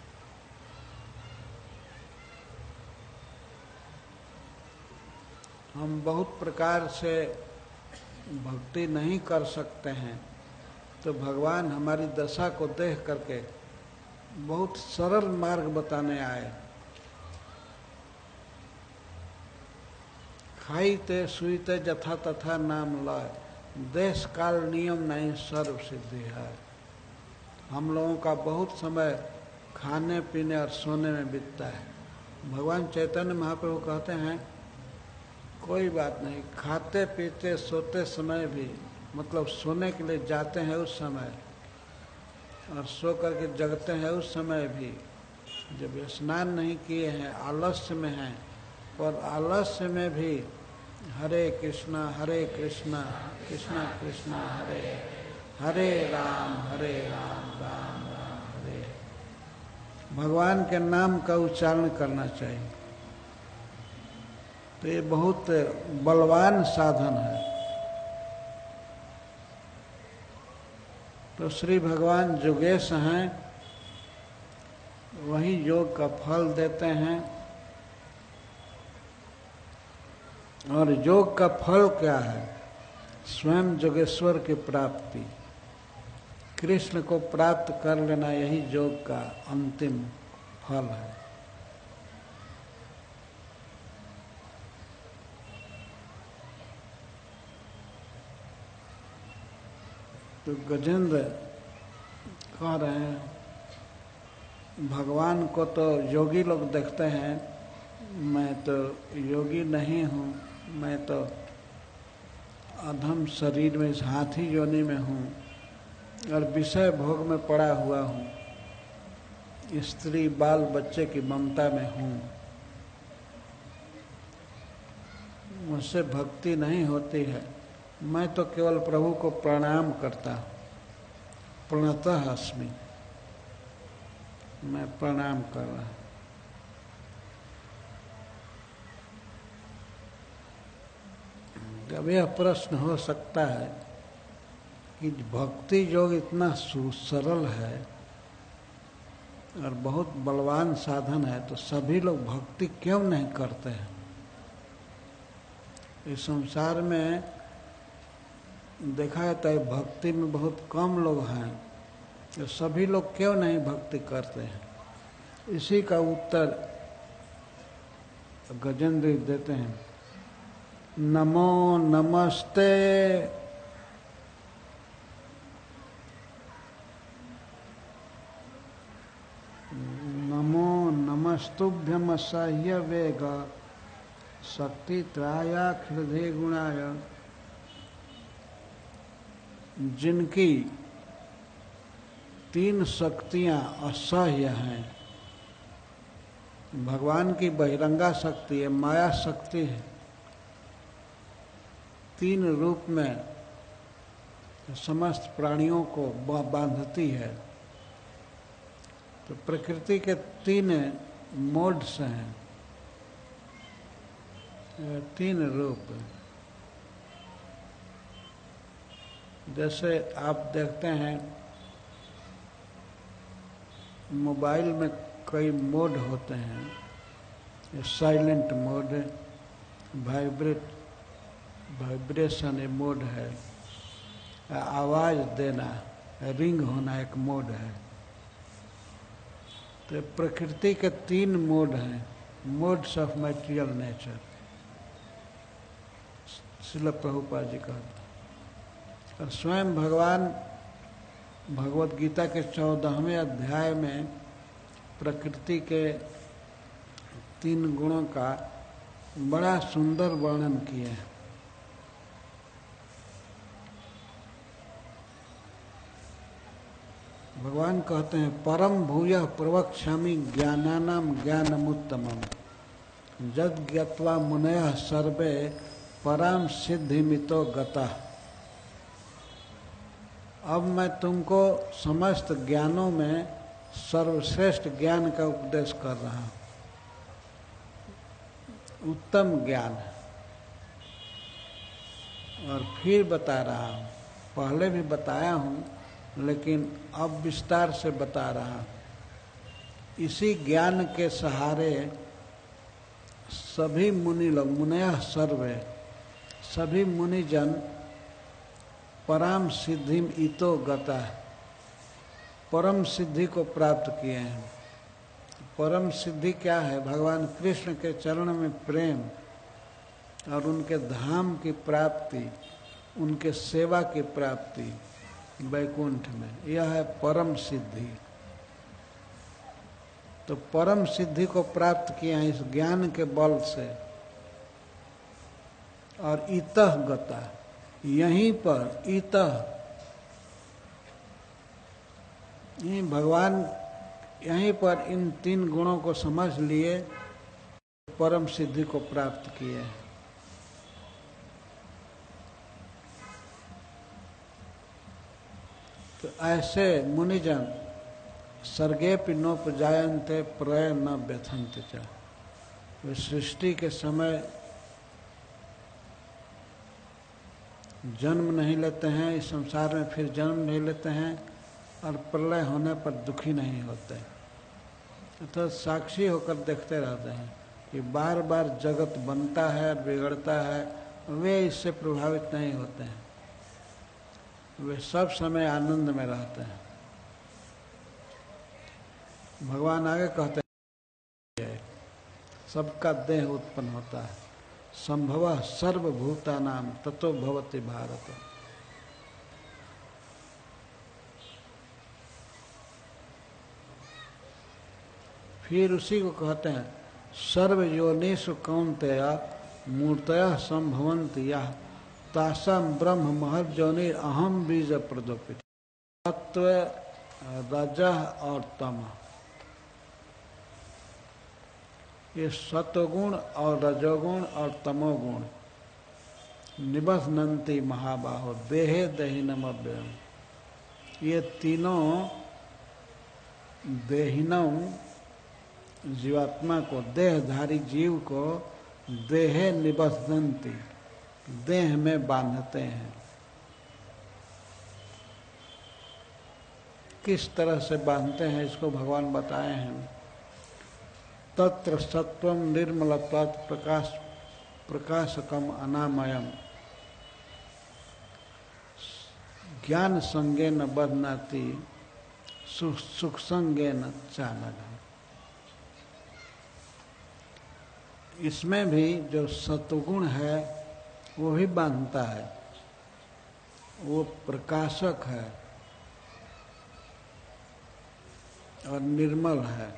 हम बहुत प्रकार से भक्ति नहीं कर सकते हैं, तो भगवान हमारी दशा को देख करके बहुत सरल मार्ग बताने आए। खाईते सुईते जथा तथा नाम लय, देश काल नियम नहीं सर्व सिद्धि है। हम लोगों का बहुत समय खाने पीने और सोने में बीतता है। भगवान चैतन्य महाप्रभु कहते हैं कोई बात नहीं, खाते पीते सोते समय भी, मतलब सोने के लिए जाते हैं उस समय और सो करके जगते हैं उस समय भी, जब स्नान नहीं किए हैं, आलस्य में हैं, पर आलस्य में भी हरे कृष्णा कृष्णा कृष्णा हरे हरे, राम राम हरे। भगवान के नाम का उच्चारण करना चाहिए। तो ये बहुत बलवान साधन है। तो श्री भगवान योगेश हैं, वही योग का फल देते हैं। और योग का फल क्या है? स्वयं योगेश्वर की प्राप्ति, कृष्ण को प्राप्त कर लेना, यही योग का अंतिम फल है। तो गजेंद्र कह रहे हैं भगवान को तो योगी लोग देखते हैं, मैं तो योगी नहीं हूँ, मैं तो अधम शरीर में इस हाथी योनि में हूँ और विषय भोग में पड़ा हुआ हूँ, स्त्री बाल बच्चे की ममता में हूँ, मुझसे भक्ति नहीं होती है। मैं तो केवल प्रभु को प्रणाम करता हूँ, प्रणतः अस्मि, मैं प्रणाम कर रहा हूँ। अब यह प्रश्न हो सकता है कि भक्ति योग इतना सरल है और बहुत बलवान साधन है, तो सभी लोग भक्ति क्यों नहीं करते हैं? इस संसार में देखा जाता है भक्ति में बहुत कम लोग हैं, तो सभी लोग क्यों नहीं भक्ति करते हैं? इसी का उत्तर गजेंद्र देते हैं। नमो नमस्ते नमो नमस्तुभ्यम असह्य वेग शक्ति त्राया हृदय गुणाय। जिनकी 3 शक्तियां असह्य हैं, भगवान की बहिरंगा शक्ति है, माया शक्ति है, 3 रूप में समस्त प्राणियों को बांधती है। तो प्रकृति के 3 मोड्स हैं, 3 रूप। जैसे आप देखते हैं मोबाइल में कई मोड होते हैं, साइलेंट मोड, वाइब्रेशन एक मोड है, आवाज देना, रिंग होना एक मोड है। तो प्रकृति के 3 मोड हैं, modes of material nature, Srila Prabhupada ji कहते हैं। और स्वयं भगवान भगवत गीता के 14वें अध्याय में प्रकृति के 3 गुणों का बड़ा सुंदर वर्णन किए हैं। भगवान कहते हैं परम भूयः प्रवक्ष्यामि ज्ञानानाम ज्ञानमुत्तमम् जद ज्ञात्वा मुनयः सर्वे पराम सिद्धिमितो गतः। अब मैं तुमको समस्त ज्ञानों में सर्वश्रेष्ठ ज्ञान का उपदेश कर रहा हूँ, उत्तम ज्ञान। और फिर बता रहा हूँ, पहले भी बताया हूँ लेकिन अब विस्तार से बता रहा हूँ। इसी ज्ञान के सहारे सभी मुनि लोग, मुनयः सर्वे, सभी मुनिजन परम सिद्धिम इतो गता, परम सिद्धि को प्राप्त किए हैं। परम सिद्धि क्या है? भगवान कृष्ण के चरण में प्रेम और उनके धाम की प्राप्ति, उनके सेवा की प्राप्ति वैकुंठ में, यह है परम सिद्धि। तो परम सिद्धि को प्राप्त किया है इस ज्ञान के बल से। और इतः गता, यहीं पर इतः, यहीं भगवान यहीं पर इन 3 गुणों को समझ लिए, परम सिद्धि को प्राप्त किए। तो ऐसे मुनिजन सर्गेपि नोपजायन्ते प्रलय न व्यथन्ते च, वे सृष्टि के समय जन्म नहीं लेते हैं, इस संसार में फिर जन्म नहीं लेते हैं, और प्रलय होने पर दुखी नहीं होते। तो साक्षी होकर देखते रहते हैं कि बार बार जगत बनता है, बिगड़ता है, वे इससे प्रभावित नहीं होते हैं, वे सब समय आनंद में रहते हैं। भगवान आगे कहते हैं सबका देह उत्पन्न होता है, संभवः सर्वभूतानां ततो भवति भारत। फिर उसी को कहते हैं सर्व योनिषु कौन्तेय मूर्तयः संभवन्ति यः तासाम ब्रह्म महज्जोनिर अहम बीज प्रदोपित। सत्व, रजः और तमः, ये सत्वगुण और रजोगुण और तमोगुण निबध्नन्ति महाबाहो देहे देहिनम अव्ययम्। ये तीनों देहिनम जीवात्मा को, देहधारी जीव को देहे निबध्नन्ति, देह में बांधते हैं। किस तरह से बांधते हैं इसको भगवान बताए हैं। तत्र सत्वम निर्मलत्वात् प्रकाशकम अनामयम ज्ञान संगेन बध्नाति सुख संगेन चानघ। इसमें भी जो सत्वगुण है वो भी बांधता है, वो प्रकाशक है और निर्मल है।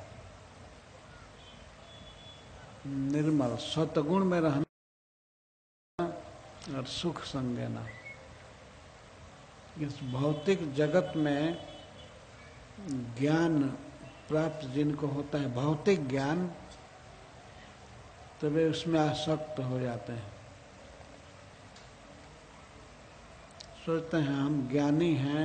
निर्मल सत्वगुण में रहना और सुख संगेना। इस भौतिक जगत में ज्ञान प्राप्त जिनको होता है, भौतिक ज्ञान, तो वे उसमें आसक्त हो जाते हैं। सोचते हैं हम ज्ञानी हैं,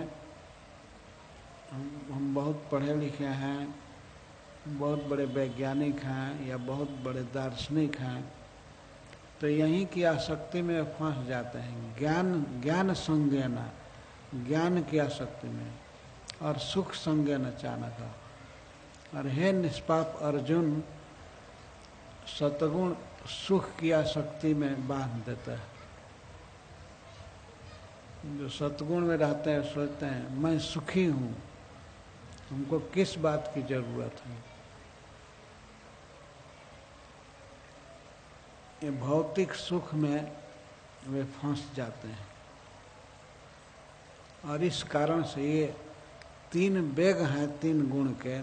हम बहुत पढ़े लिखे हैं, बहुत बड़े वैज्ञानिक हैं या बहुत बड़े दार्शनिक हैं, तो यहीं की आसक्ति में फंस जाते हैं। ज्ञान संज्ञाना, ज्ञान की आसक्ति में, और सुख संज्ञान चाणका। और हे निष्पाप अर्जुन, सतगुण सुख की आसक्ति में बांध देता है। जो सतगुण में रहते हैं सोचते हैं मैं सुखी हूँ, हमको किस बात की जरूरत है। ये भौतिक सुख में वे फंस जाते हैं। और इस कारण से ये 3 वेग हैं 3 गुण के,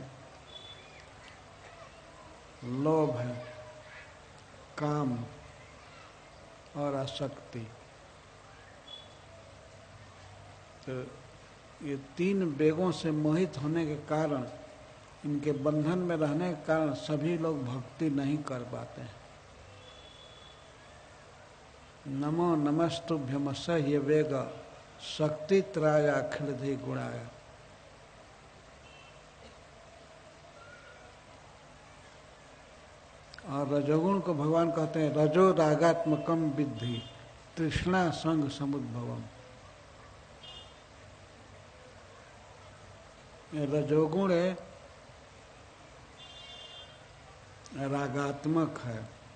लोभ है, काम और आसक्ति। तो ये 3 वेगों से मोहित होने के कारण, इनके बंधन में रहने के कारण सभी लोग भक्ति नहीं कर पाते हैं। नमो नमस्तुभ्यम ह्य वेग शक्ति त्राय अखिलधि गुणाय। और रजोगुण को भगवान कहते हैं रजो रागात्मकम विद्धि तृष्णा संग समुद्भवम। ये रजोगुण रागात्मक है।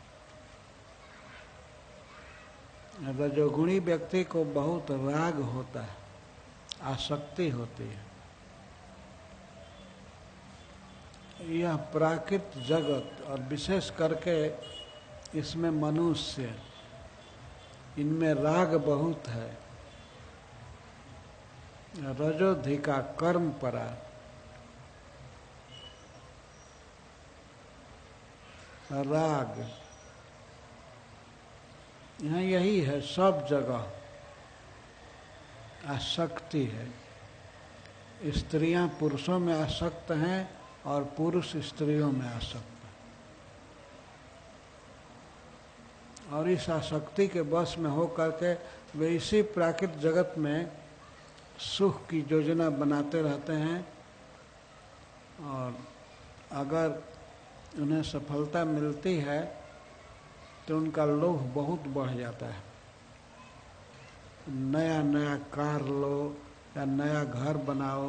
रजोगुणी व्यक्ति को बहुत राग होता है, आसक्ति होती है। यह प्राकृत जगत और विशेष करके इसमें मनुष्य, इनमें राग बहुत है। रजोधिका कर्म परा, राग यहाँ यही है, सब जगह आसक्ति है। स्त्रियां पुरुषों में आसक्त हैं और पुरुष स्त्रियों में आसक्त हैं। और इस आसक्ति के वश में हो करके वे इसी प्राकृतिक जगत में सुख की योजना बनाते रहते हैं। और अगर उन्हें सफलता मिलती है तो उनका लोभ बहुत बढ़ जाता है। नया नया कार लो या नया घर बनाओ।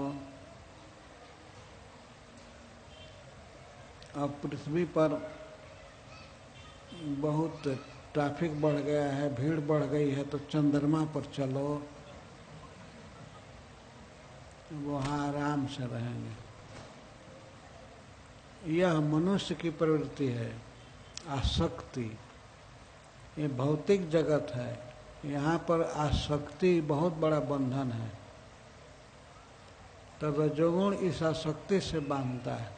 अब पृथ्वी पर बहुत ट्रैफिक बढ़ गया है, भीड़ बढ़ गई है, तो चंद्रमा पर चलो, वहाँ आराम से रहेंगे। यह मनुष्य की प्रवृत्ति है, आसक्ति। ये भौतिक जगत है, यहाँ पर आसक्ति बहुत बड़ा बंधन है। तो रजोगुण इस आसक्ति से बांधता है।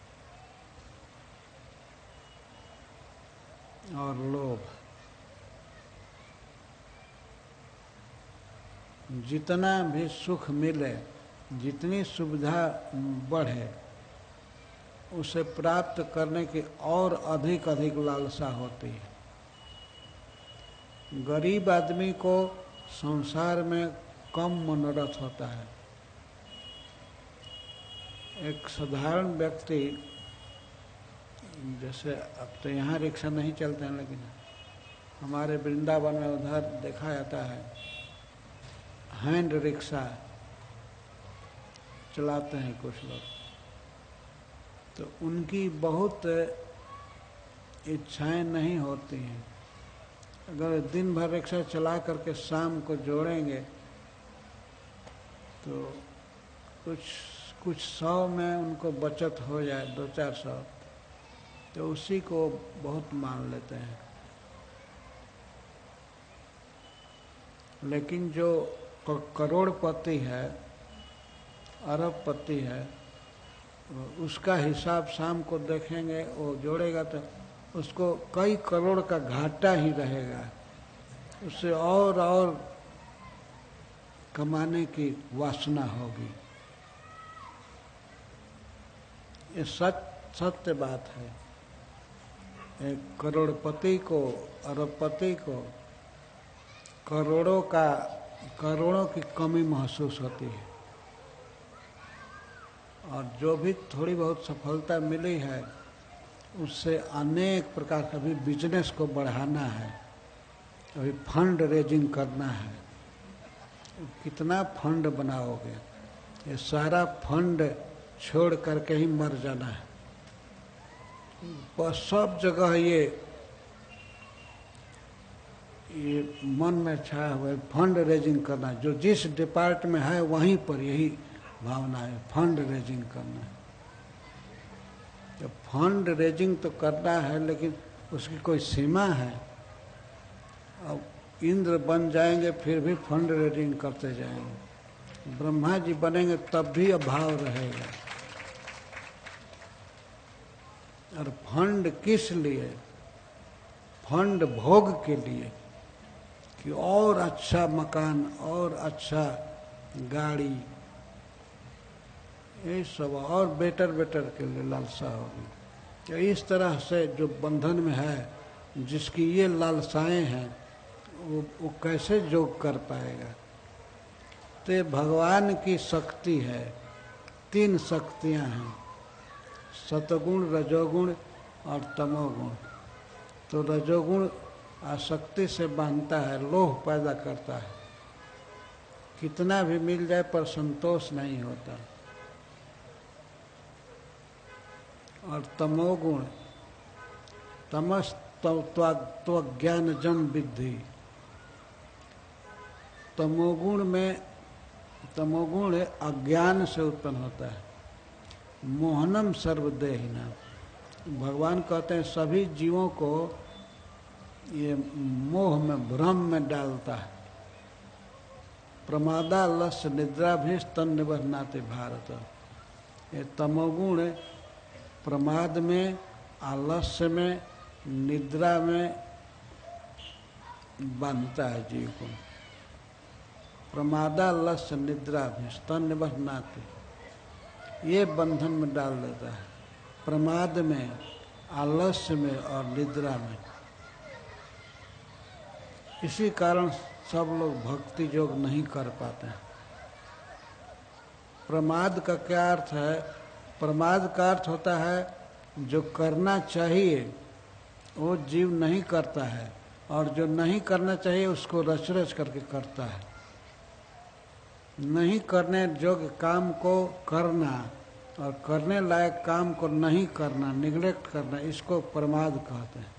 और लोभ, जितना भी सुख मिले, जितनी सुविधा बढ़े, उसे प्राप्त करने की और अधिक अधिक लालसा होती है। गरीब आदमी को संसार में कम मनोरथ होता है। एक साधारण व्यक्ति, जैसे अब तो यहाँ रिक्शा नहीं चलते हैं, लेकिन हमारे वृंदावन में उधर देखा जाता है हैंड रिक्शा चलाते हैं कुछ लोग। तो उनकी बहुत इच्छाएं नहीं होती हैं। अगर दिन भर रिक्शा चला करके शाम को जोड़ेंगे तो कुछ 100 में उनको बचत हो जाए, 2-400, तो उसी को बहुत मान लेते हैं। लेकिन जो करोड़पति है, अरबपति है, उसका हिसाब शाम को देखेंगे, वो जोड़ेगा तो उसको कई करोड़ का घाटा ही रहेगा। उससे और कमाने की वासना होगी। ये सत्य बात है। एक करोड़पति को, अरबपति को करोड़ों की कमी महसूस होती है। और जो भी थोड़ी बहुत सफलता मिली है, उससे अनेक प्रकार का भी बिजनेस को बढ़ाना है, अभी फंड रेजिंग करना है। कितना फंड बनाओगे? ये सारा फंड छोड़ करके ही मर जाना है। बस सब जगह ये मन में छाया हुआ है, फंड रेजिंग करना। जो जिस डिपार्ट में है वहीं पर यही भावना है, फंड रेजिंग करना है। तो फंड रेजिंग तो करना है, लेकिन उसकी कोई सीमा है। अब इंद्र बन जाएंगे फिर भी फंड रेजिंग करते जाएंगे, ब्रह्मा जी बनेंगे तब भी अभाव रहेगा। और फंड किस लिए? फंड भोग के लिए, कि और अच्छा मकान और अच्छा गाड़ी, ये सब और बेटर के लिए लालसा होगी। तो इस तरह से जो बंधन में है, जिसकी ये लालसाएं हैं, वो कैसे योग कर पाएगा? तो ये भगवान की शक्ति है। 3 शक्तियां हैं, सतगुण, रजोगुण और तमोगुण। तो रजोगुण आसक्ति से बांधता है, लोभ पैदा करता है, कितना भी मिल जाए पर संतोष नहीं होता। और तमोगुण, तमस तो ज्ञान जम विद्धि। तमोगुण अज्ञान से उत्पन्न होता है। मोहनम सर्वदेहिना, भगवान कहते हैं सभी जीवों को ये मोह में, भ्रम में डालता है। प्रमादालस्य निद्रा भी स्तन निबध्नाति भारत। ये तमोगुण प्रमाद में, आलस्य में, निद्रा में बांधता है जीव को। प्रमादालस्य निद्रा भी स्तन निबध्नाति, ये बंधन में डाल देता है। प्रमाद में, आलस्य में और निद्रा में। इसी कारण सब लोग भक्ति योग नहीं कर पाते हैं। प्रमाद का क्या अर्थ है? प्रमाद का अर्थ होता है जो करना चाहिए वो जीव नहीं करता है, और जो नहीं करना चाहिए उसको रच रच करके करता है। नहीं करने योग्य काम को करना और करने लायक काम को नहीं करना, निग्लेक्ट करना, इसको प्रमाद कहते हैं।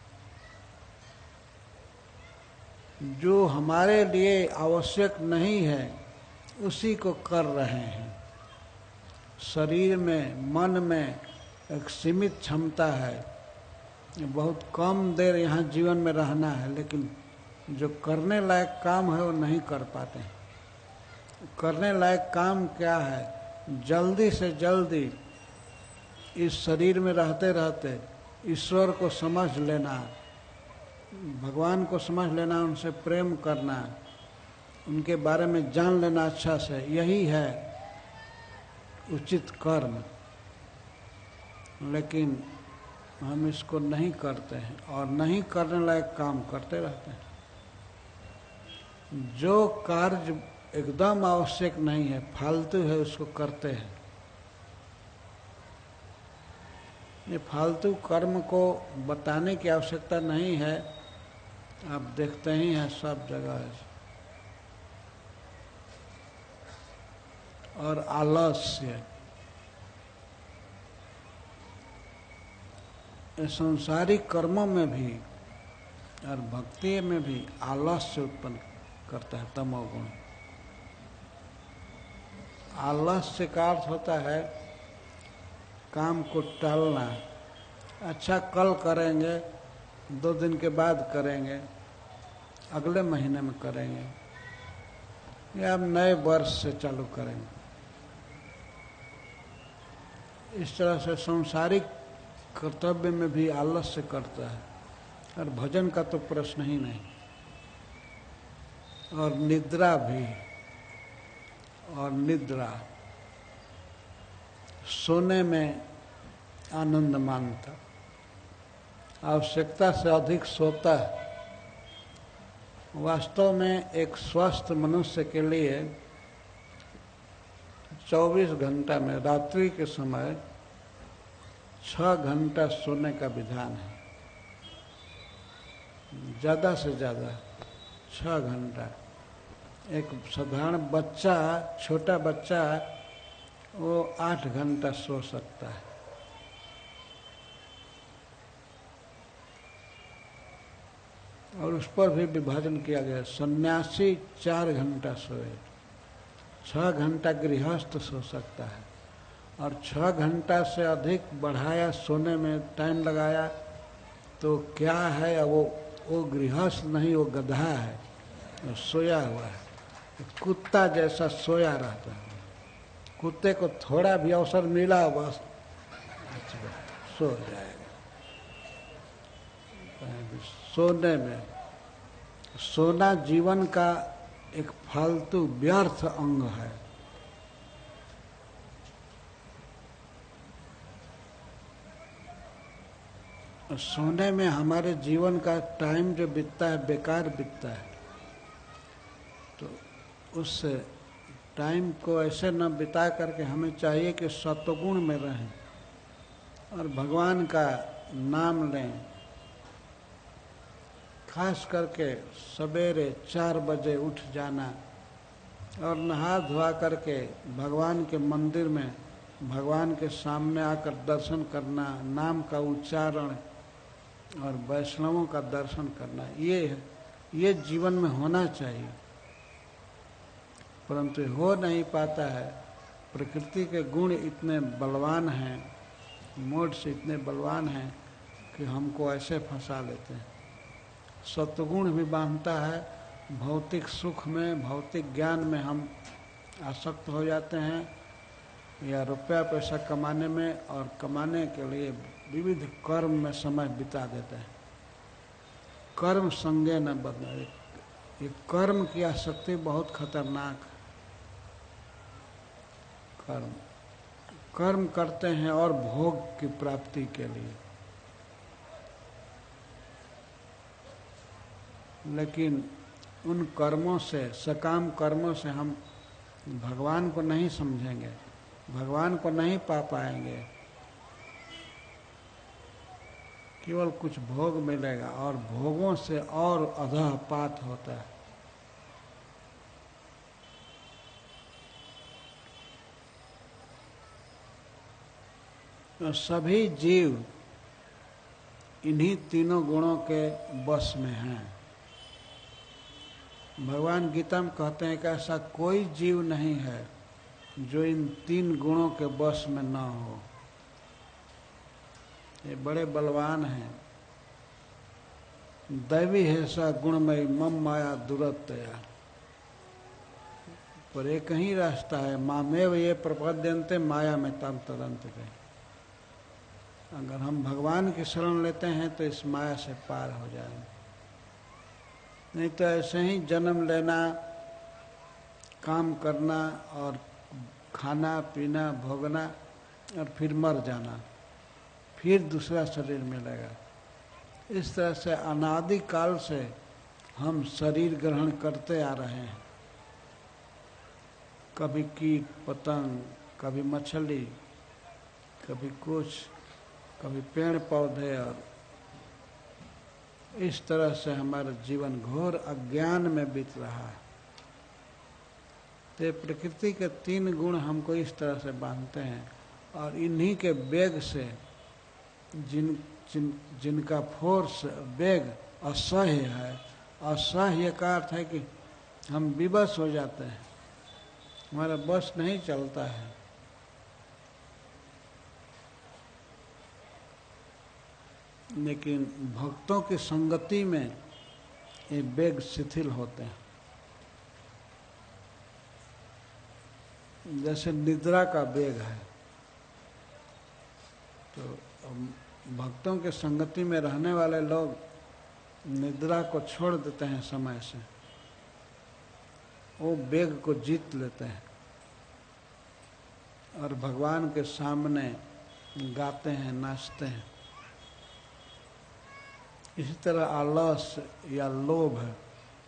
जो हमारे लिए आवश्यक नहीं है उसी को कर रहे हैं। शरीर में, मन में एक सीमित क्षमता है, बहुत कम देर यहाँ जीवन में रहना है, लेकिन जो करने लायक काम है वो नहीं कर पाते। करने लायक काम क्या है? जल्दी से जल्दी इस शरीर में रहते रहते ईश्वर को समझ लेना, भगवान को समझ लेना, उनसे प्रेम करना, उनके बारे में जान लेना अच्छा से, यही है उचित कर्म। लेकिन हम इसको नहीं करते हैं और नहीं करने लायक काम करते रहते हैं। जो कार्य एकदम आवश्यक नहीं है, फालतू है, उसको करते हैं। ये फालतू कर्म को बताने की आवश्यकता नहीं है, आप देखते ही हैं सब जगह। और आलस्य, संसारिक कर्मों में भी और भक्ति में भी आलस्य उत्पन्न करता है तमोगुण। आलस्य का अर्थ होता है काम को टालना। अच्छा कल करेंगे, 2 दिन के बाद करेंगे, अगले महीने में करेंगे, या हम नए वर्ष से चालू करेंगे। इस तरह से सांसारिक कर्तव्य में भी आलस्य करता है, और भजन का तो प्रश्न ही नहीं। और निद्रा भी, और निद्रा सोने में आनंद मानता, आवश्यकता से अधिक सोता है। वास्तव में एक स्वस्थ मनुष्य के लिए 24 घंटा में रात्रि के समय 6 घंटा सोने का विधान है, ज़्यादा से ज़्यादा 6 घंटा। एक साधारण बच्चा, छोटा बच्चा, वो 8 घंटा सो सकता है। और उस पर भी विभाजन किया गया। सन्यासी 4 घंटा सोए, 6 घंटा गृहस्थ सो सकता है, और 6 घंटा से अधिक बढ़ाया सोने में टाइम लगाया तो क्या है, वो वो गृहस्थ नहीं, वो गधा है, वो सोया हुआ है, कुत्ता जैसा सोया रहता है। कुत्ते को थोड़ा भी अवसर मिला बस सो जाएगा। सोने में, सोना जीवन का एक फालतू व्यर्थ अंग है। सोने में हमारे जीवन का टाइम जो बीतता है बेकार बीतता है। तो उस टाइम को ऐसे न बिता करके हमें चाहिए कि सत्वगुण में रहें और भगवान का नाम लें। खास करके सवेरे 4 बजे उठ जाना और नहा धोआ करके भगवान के मंदिर में भगवान के सामने आकर दर्शन करना, नाम का उच्चारण और वैष्णवों का दर्शन करना, ये जीवन में होना चाहिए। परंतु हो नहीं पाता है। प्रकृति के गुण इतने बलवान हैं, मोड से इतने बलवान हैं कि हमको ऐसे फंसा लेते हैं। सत्वगुण भी बांधता है, भौतिक सुख में, भौतिक ज्ञान में हम आसक्त हो जाते हैं, या रुपया पैसा कमाने में, और कमाने के लिए विविध कर्म में समय बिता देते हैं। कर्म संज्ञा न बदला। ये कर्म की आसक्ति बहुत खतरनाक है। कर्म करते हैं और भोग की प्राप्ति के लिए, लेकिन उन कर्मों से, सकाम कर्मों से हम भगवान को नहीं समझेंगे, भगवान को नहीं पा पाएंगे। केवल कुछ भोग मिलेगा और भोगों से और अधःपात होता है। तो सभी जीव इन्हीं तीनों गुणों के बस में हैं। भगवान गीता में कहते हैं कि ऐसा कोई जीव नहीं है जो इन 3 गुणों के बस में न हो। ये बड़े बलवान हैं। दैवी है सा गुणमयी मम माया दुरत्या। पर एक ही रास्ता है, मामेव ये प्रपद्यन्ते माया में तम तदंते। अगर हम भगवान की शरण लेते हैं तो इस माया से पार हो जाएंगे। नहीं तो ऐसे ही जन्म लेना, काम करना और खाना पीना भोगना और फिर मर जाना, फिर दूसरा शरीर मिलेगा। इस तरह से अनादि काल से हम शरीर ग्रहण करते आ रहे हैं। कभी कीट पतंग, कभी मछली, कभी कुछ, कभी पेड़ पौधे, और इस तरह से हमारा जीवन घोर अज्ञान में बीत रहा है। तो प्रकृति के 3 गुण हमको इस तरह से बांधते हैं, और इन्हीं के वेग से जिनका फोर्स, वेग असह्य है। असह्य का अर्थ है कि हम विवश हो जाते हैं, हमारा बस नहीं चलता है। लेकिन भक्तों की संगति में ये वेग शिथिल होते हैं। जैसे निद्रा का वेग है, तो भक्तों के संगति में रहने वाले लोग निद्रा को छोड़ देते हैं समय से, वो वेग को जीत लेते हैं और भगवान के सामने गाते हैं, नाचते हैं। इसी तरह आलस या लोभ है,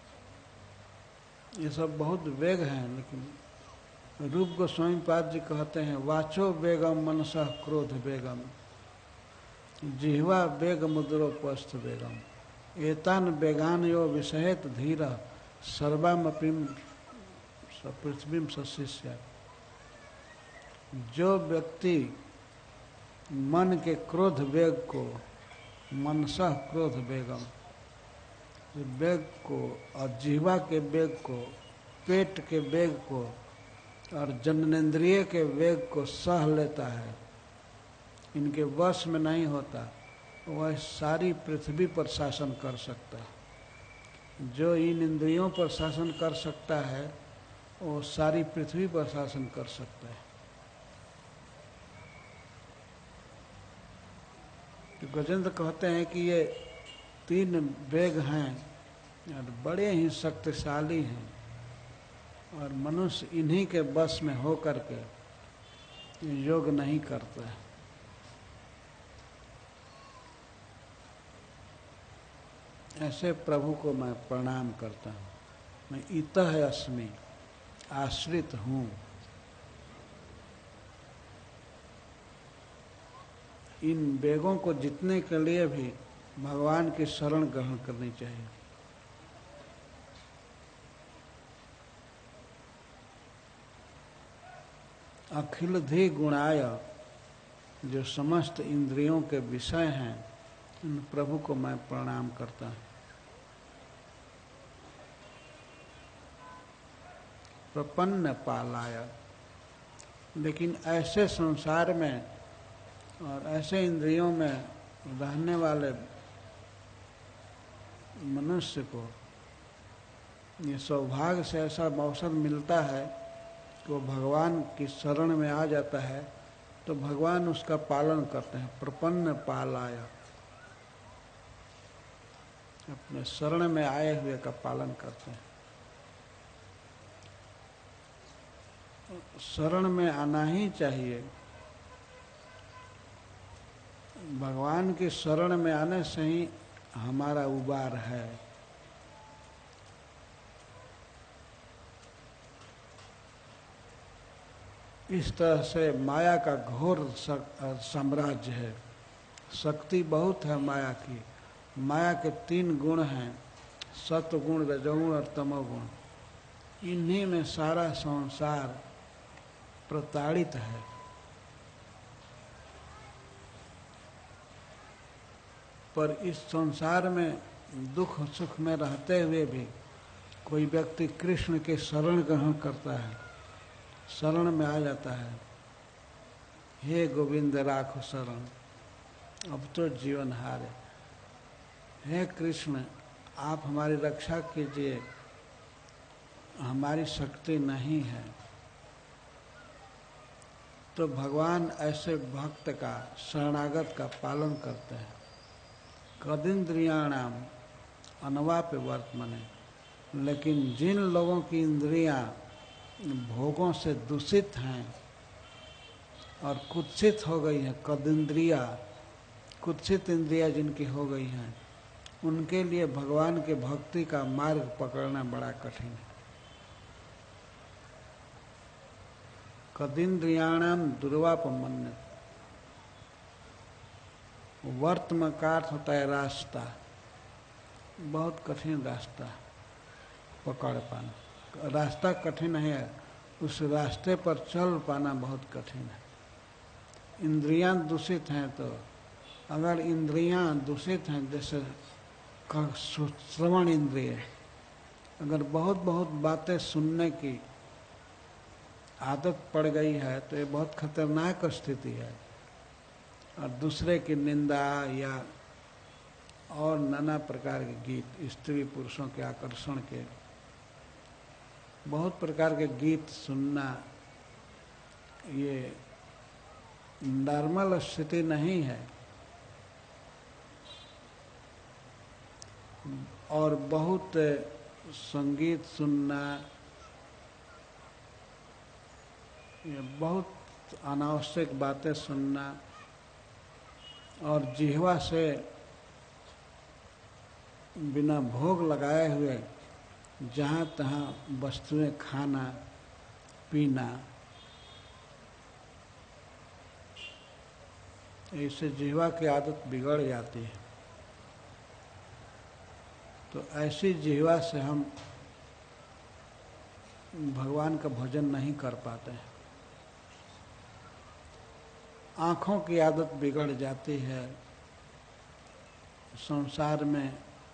ये सब बहुत वेग हैं। लेकिन रूप गोस्वामी पाद जी कहते हैं, वाचो वेगम मनसः क्रोध वेगम, जिह्वा वेग मुद्रोपस्थ वेगम, एतान वेगान यो विषयत धीर सर्वमपि पृथ्वी सशिष्य। जो व्यक्ति मन के क्रोध वेग को, मनसः क्रोध वेगम, वेग को और जिह्वा के वेग को, पेट के वेग को और जननेन्द्रिय के वेग को सह लेता है, इनके वश में नहीं होता, वह सारी पृथ्वी पर शासन कर सकता है। जो इन इंद्रियों पर शासन कर सकता है वो सारी पृथ्वी पर शासन कर सकता है। तो गजेंद्र कहते हैं कि ये 3 वेग हैं और बड़े ही शक्तिशाली हैं और मनुष्य इन्हीं के बस में हो करके योग नहीं करता है। ऐसे प्रभु को मैं प्रणाम करता हूँ। मैं इतः अस्मि, आश्रित हूँ। इन वेगों को जीतने के लिए भी भगवान की शरण ग्रहण करनी चाहिए। अखिल धी गुणाय, जो समस्त इंद्रियों के विषय हैं, उन प्रभु को मैं प्रणाम करता हूँ। प्रपन्न पालाय, लेकिन ऐसे संसार में और ऐसे इंद्रियों में रहने वाले मनुष्य को ये सौभाग्य से ऐसा अवसर मिलता है कि वो भगवान की शरण में आ जाता है तो भगवान उसका पालन करते हैं। प्रपन्न पालाय, अपने शरण में आए हुए का पालन करते हैं। शरण में आना ही चाहिए। भगवान की शरण में आने से ही हमारा उबार है। इस तरह से माया का घोर साम्राज्य है। शक्ति बहुत है माया की। माया के 3 गुण हैं, सत्वगुण, रजोगुण और तमोगुण। इन्हीं में सारा संसार प्रताड़ित है। पर इस संसार में दुख सुख में रहते हुए भी कोई व्यक्ति कृष्ण के शरण ग्रहण करता है, शरण में आ जाता है। हे गोविंद राखो शरण, अब तो जीवन हारे। हे कृष्ण, आप हमारी रक्षा कीजिए, हमारी शक्ति नहीं है। तो भगवान ऐसे भक्त का, शरणागत का पालन करते हैं। कदिंद्रियाणाम अनवाप्य वर्तमने, लेकिन जिन लोगों की इंद्रियां भोगों से दूषित हैं और कुत्सित हो गई हैं, कदिंद्रिया, कुत्सित इंद्रिया जिनकी हो गई हैं, उनके लिए भगवान के भक्ति का मार्ग पकड़ना बड़ा कठिन है। कदिंद्रियाणाम दुर्वापमन्य, वर्तम का अर्थ होता है रास्ता। बहुत कठिन रास्ता पकड़ पाना। रास्ता कठिन है, उस रास्ते पर चल पाना बहुत कठिन है। इंद्रियां दूषित हैं, तो अगर इंद्रियां दूषित हैं, जैसे श्रवण इंद्रिय, अगर बहुत बहुत बातें सुनने की आदत पड़ गई है तो ये बहुत खतरनाक स्थिति है। और दूसरे की निंदा या और नाना प्रकार के गीत, स्त्री पुरुषों के आकर्षण के बहुत प्रकार के गीत सुनना, ये नॉर्मल स्थिति नहीं है। और बहुत संगीत सुनना, ये बहुत अनावश्यक बातें सुनना और जिह्वा से बिना भोग लगाए हुए जहाँ तहाँ वस्तुएं खाना पीना, इससे जिह्वा की आदत बिगड़ जाती है। तो ऐसी जिह्वा से हम भगवान का भजन नहीं कर पाते हैं। आँखों की आदत बिगड़ जाती है। संसार में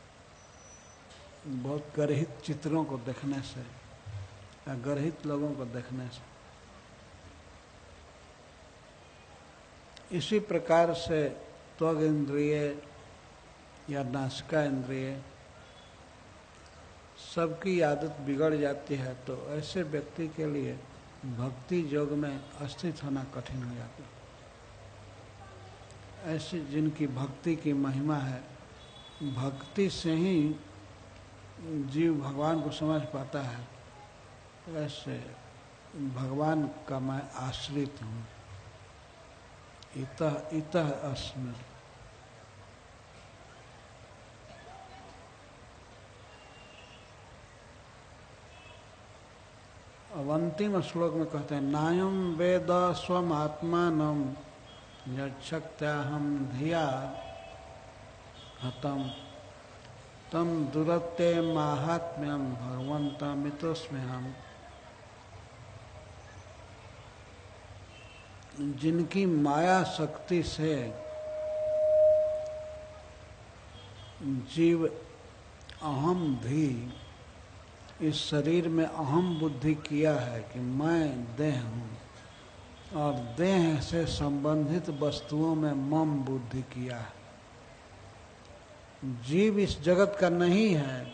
बहुत गर्हित चित्रों को देखने से या गर्हित लोगों को देखने से। इसी प्रकार से त्वग इंद्रिय या नासिका इंद्रिय सबकी आदत बिगड़ जाती है, तो ऐसे व्यक्ति के लिए भक्ति योग में स्थित होना कठिन हो जाता है। ऐसे जिनकी भक्ति की महिमा है, भक्ति से ही जीव भगवान को समझ पाता है, ऐसे भगवान का मैं आश्रित हूँ, इतः इतः अस्मि। अब अंतिम श्लोक में कहते हैं, नायम वेद स्वम आत्मानम यच्छक्त्याहम धिया हतम तम दुरत्ते माहात्म्यम भगवन्तमितोऽस्म्यहम्। जिनकी माया शक्ति से जीव अहम भी इस शरीर में अहम बुद्धि किया है कि मैं देह हूँ, और देह से संबंधित वस्तुओं में मम बुद्धि किया है। जीव इस जगत का नहीं है,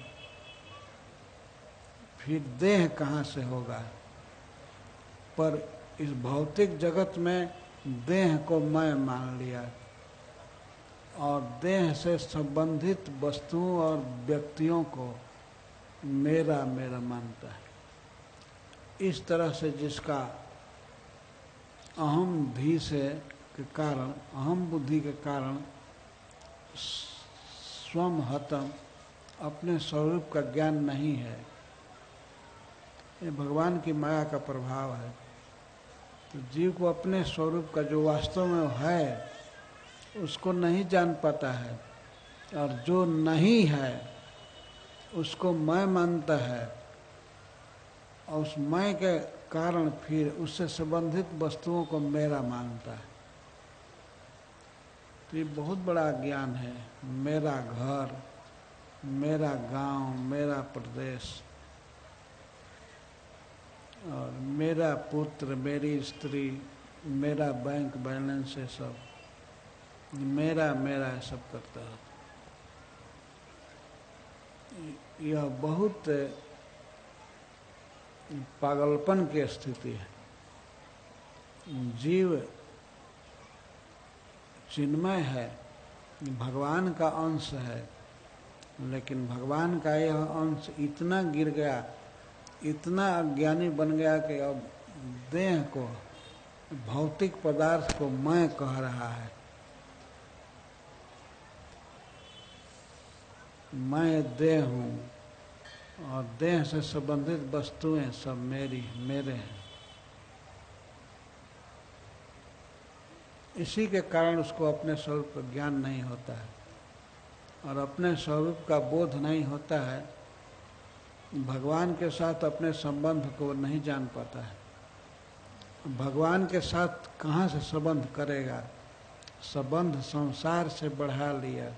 फिर देह कहाँ से होगा? पर इस भौतिक जगत में देह को मैं मान लिया, और देह से संबंधित वस्तुओं और व्यक्तियों को मेरा मेरा मानता है। इस तरह से जिसका अहम भी से के कारण, अहम बुद्धि के कारण स्वम हतम, अपने स्वरूप का ज्ञान नहीं है, ये भगवान की माया का प्रभाव है। तो जीव को अपने स्वरूप का जो वास्तव में है उसको नहीं जान पाता है, और जो नहीं है उसको मैं मानता है, और उस मैं के कारण फिर उससे संबंधित वस्तुओं को मेरा मानता है। तो ये बहुत बड़ा ज्ञान है। मेरा घर, मेरा गांव, मेरा प्रदेश, और मेरा पुत्र, मेरी स्त्री, मेरा बैंक बैलेंस, है सब मेरा मेरा सब करता है। यह बहुत पागलपन की स्थिति है। जीव चिन्मय है, भगवान का अंश है, लेकिन भगवान का यह अंश इतना गिर गया, इतना अज्ञानी बन गया कि अब देह को, भौतिक पदार्थ को मैं कह रहा है। मैं देह हूँ, और देह से संबंधित वस्तुएं सब मेरी मेरे हैं। इसी के कारण उसको अपने स्वरूप का ज्ञान नहीं होता है, और अपने स्वरूप का बोध नहीं होता है। भगवान के साथ अपने संबंध को नहीं जान पाता है। भगवान के साथ कहाँ से संबंध करेगा? संबंध संसार से बढ़ा लिया,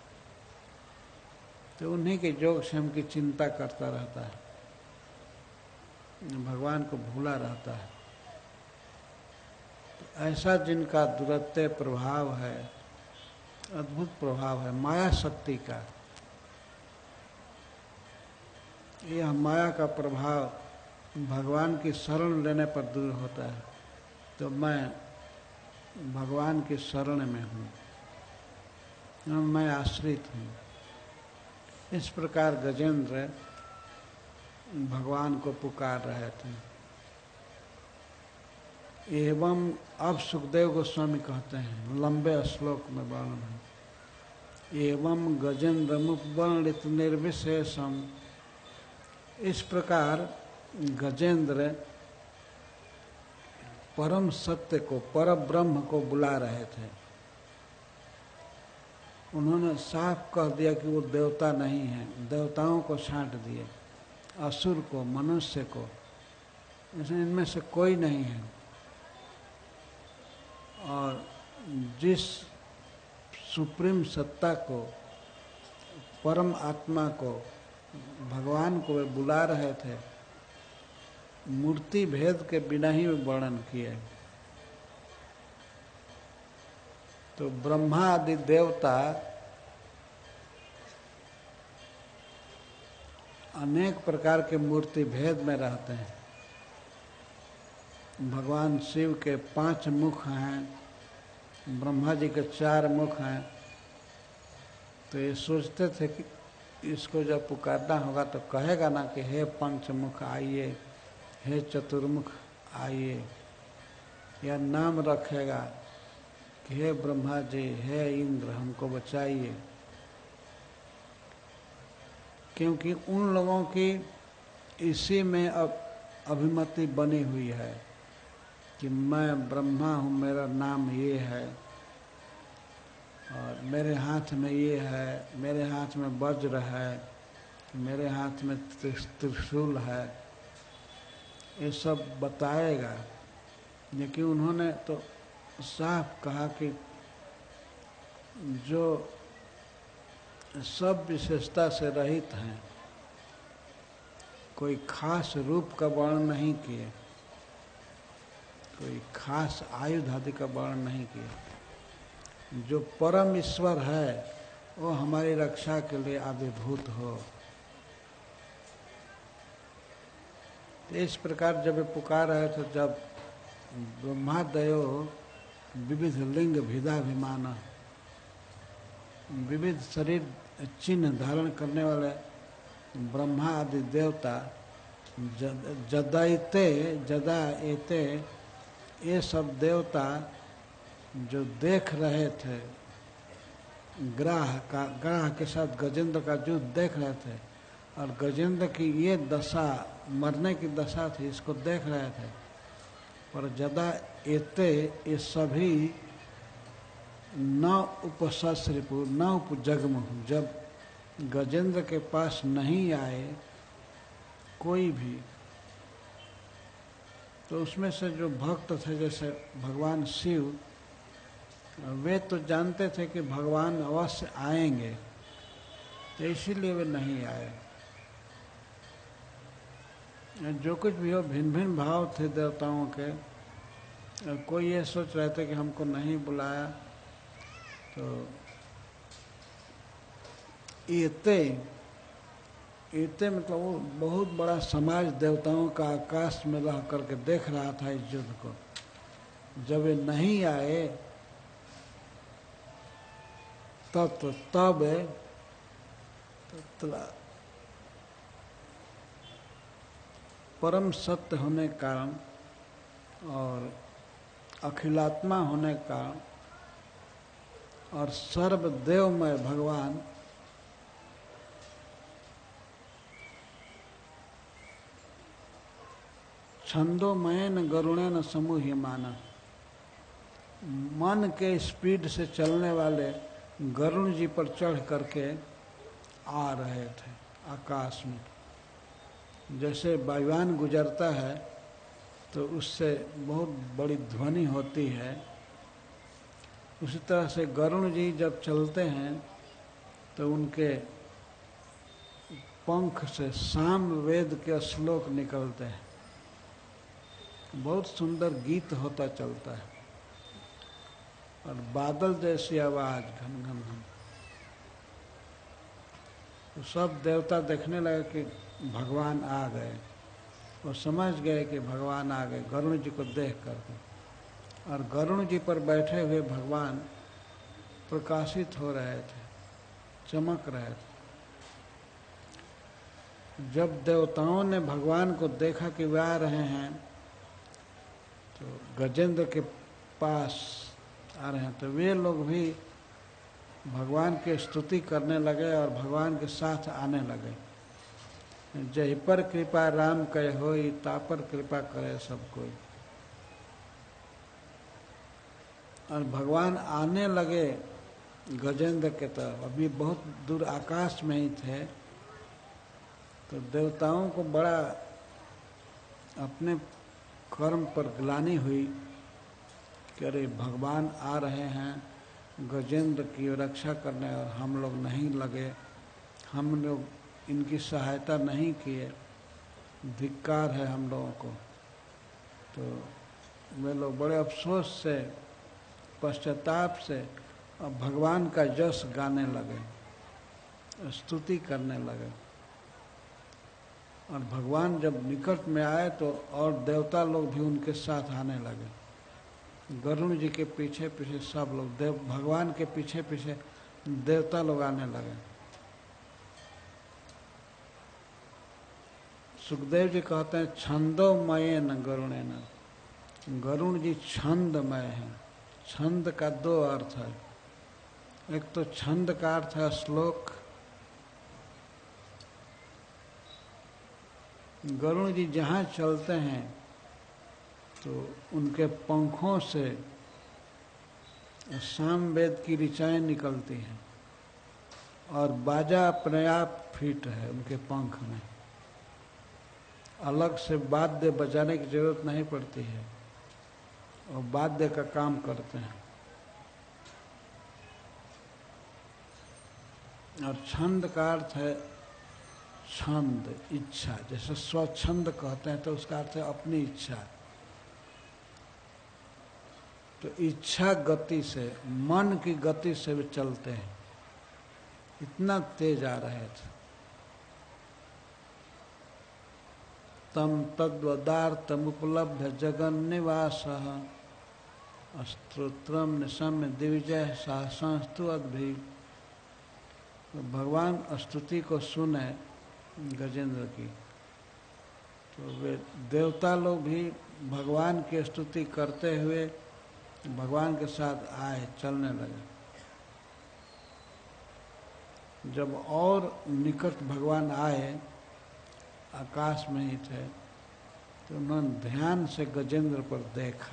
तो उन्हीं के योग से हम की चिंता करता रहता है, भगवान को भूला रहता है। तो ऐसा जिनका दुरत्य प्रभाव है, अद्भुत प्रभाव है माया शक्ति का, यह माया का प्रभाव भगवान की शरण लेने पर दूर होता है। तो मैं भगवान की शरण में हूँ, मैं आश्रित हूँ। इस प्रकार गजेंद्र भगवान को पुकार रहे थे। एवं अब सुखदेव गोस्वामी कहते हैं, लंबे श्लोक में वर्णन है, एवं गजेंद्र मुपवर्णित निर्विशेषम। इस प्रकार गजेंद्र परम सत्य को, पर ब्रह्म को बुला रहे थे। उन्होंने साफ कह दिया कि वो देवता नहीं है, देवताओं को छांट दिए, असुर को, मनुष्य को, इनमें से कोई नहीं है। और जिस सुप्रीम सत्ता को, परम आत्मा को, भगवान को वे बुला रहे थे, मूर्ति भेद के बिना ही वर्णन किए। तो ब्रह्मा आदि देवता अनेक प्रकार के मूर्ति भेद में रहते हैं। भगवान शिव के 5 मुख हैं, ब्रह्मा जी के 4 मुख हैं। तो ये सोचते थे कि इसको जब पुकारना होगा तो कहेगा ना कि हे पंचमुख आइए, हे चतुर्मुख आइए, या नाम रखेगा कि हे ब्रह्मा जी, हे इंद्र हमको बचाइए। क्योंकि उन लोगों की इसी में अब अभिमति बनी हुई है कि मैं ब्रह्मा हूँ, मेरा नाम ये है और मेरे हाथ में ये है, मेरे हाथ में वज्र है, मेरे हाथ में त्रिशूल है, ये सब बताएगा। लेकिन उन्होंने तो साफ कहा कि जो सब विशेषता से रहित हैं, कोई खास रूप का वर्णन नहीं किए, कोई खास आयुध आदि का वर्णन नहीं किए। जो परम ईश्वर है वो हमारी रक्षा के लिए आविर्भूत हो। तो इस प्रकार जब पुकार रहे थे, जब ब्रह्मादयो विविध लिंग भिदाभिमान, विविध शरीर चिन्ह धारण करने वाले ब्रह्मा आदि देवता जदा एते, ये सब देवता जो देख रहे थे, ग्राह के साथ गजेंद्र का युद्ध देख रहे थे, और गजेंद्र की ये दशा, मरने की दशा थी, इसको देख रहे थे। पर जदा एते, ये सभी न उपसस्रिपु न उपजगमु, जब गजेंद्र के पास नहीं आए कोई भी, तो उसमें से जो भक्त थे जैसे भगवान शिव, वे तो जानते थे कि भगवान अवश्य आएंगे, तो इसीलिए वे नहीं आए। जो कुछ भी हो, भिन्न भिन्न भाव थे देवताओं के। कोई ये सोच रहे थे कि हमको नहीं बुलाया, तो एते मतलब वो बहुत बड़ा समाज देवताओं का आकाश में रह करके देख रहा था इस युद्ध को। जब वे नहीं आए तब परम सत्य होने के कारण और अखिलात्मा होने के कारण और सर्वदेवमय भगवान छंदोमयन गरुणेन समूह्यमाना, मन के स्पीड से चलने वाले गरुण जी पर चढ़ करके आ रहे थे आकाश में। जैसे वायुयान गुजरता है तो उससे बहुत बड़ी ध्वनि होती है, उसी तरह से गरुण जी जब चलते हैं तो उनके पंख से साम वेद के श्लोक निकलते हैं। बहुत सुंदर गीत होता चलता है और बादल जैसी आवाज घन घन घन। तो सब देवता देखने लगे कि भगवान आ गए, और समझ गए कि भगवान आ गए गरुण जी को देख करके। और गरुण जी पर बैठे हुए भगवान प्रकाशित हो रहे थे, चमक रहे थे। जब देवताओं ने भगवान को देखा कि वे आ रहे हैं, तो गजेंद्र के पास आ रहे हैं, तो वे लोग भी भगवान की स्तुति करने लगे और भगवान के साथ आने लगे। जय पर कृपा राम कहे होई, तापर कृपा करे सब कोई। और भगवान आने लगे गजेंद्र के तरफ। अभी बहुत दूर आकाश में ही थे, तो देवताओं को बड़ा अपने कर्म पर ग्लानि हुई कि अरे भगवान आ रहे हैं गजेंद्र की रक्षा करने और हम लोग नहीं लगे, हम लोग इनकी सहायता नहीं किए, धिक्कार है हम लोगों को। तो वे लोग बड़े अफसोस से, पश्चाताप से और भगवान का यश गाने लगे, स्तुति करने लगे। और भगवान जब निकट में आए तो और देवता लोग भी उनके साथ आने लगे। गरुड़ जी के पीछे पीछे सब लोग भगवान के पीछे पीछे देवता लोग आने लगे। सुखदेव जी कहते हैं छंदोमय न गरुणे न, गरुण जी छंदमय है। छंद का दो अर्थ है, एक तो छंद का अर्थ है श्लोक। गरुण जी जहाँ चलते हैं तो उनके पंखों से सामवेद की ऋचाएं निकलती हैं और बाजा अपने आप फिट है उनके पंख में, अलग से वाद्य बजाने की जरूरत नहीं पड़ती है और वाद्य का काम करते हैं। और छंद का अर्थ है छंद, इच्छा। जैसे स्वच्छंद कहते हैं तो उसका अर्थ है अपनी इच्छा। तो इच्छा गति से, मन की गति से वे चलते हैं, इतना तेज आ रहे थे। तम तद्वदार्थमुपलभ्य जगन्निवासः स्तोत्रम निशम्य दिविजय सहसास्तु अद्भि। तो भगवान स्तुति को सुने गजेंद्र की, तो वे देवता लोग भी भगवान की स्तुति करते हुए भगवान के साथ आए, चलने लगे। जब और निकट भगवान आए, आकाश में ही थे, तो उन्होंने ध्यान से गजेंद्र पर देखा।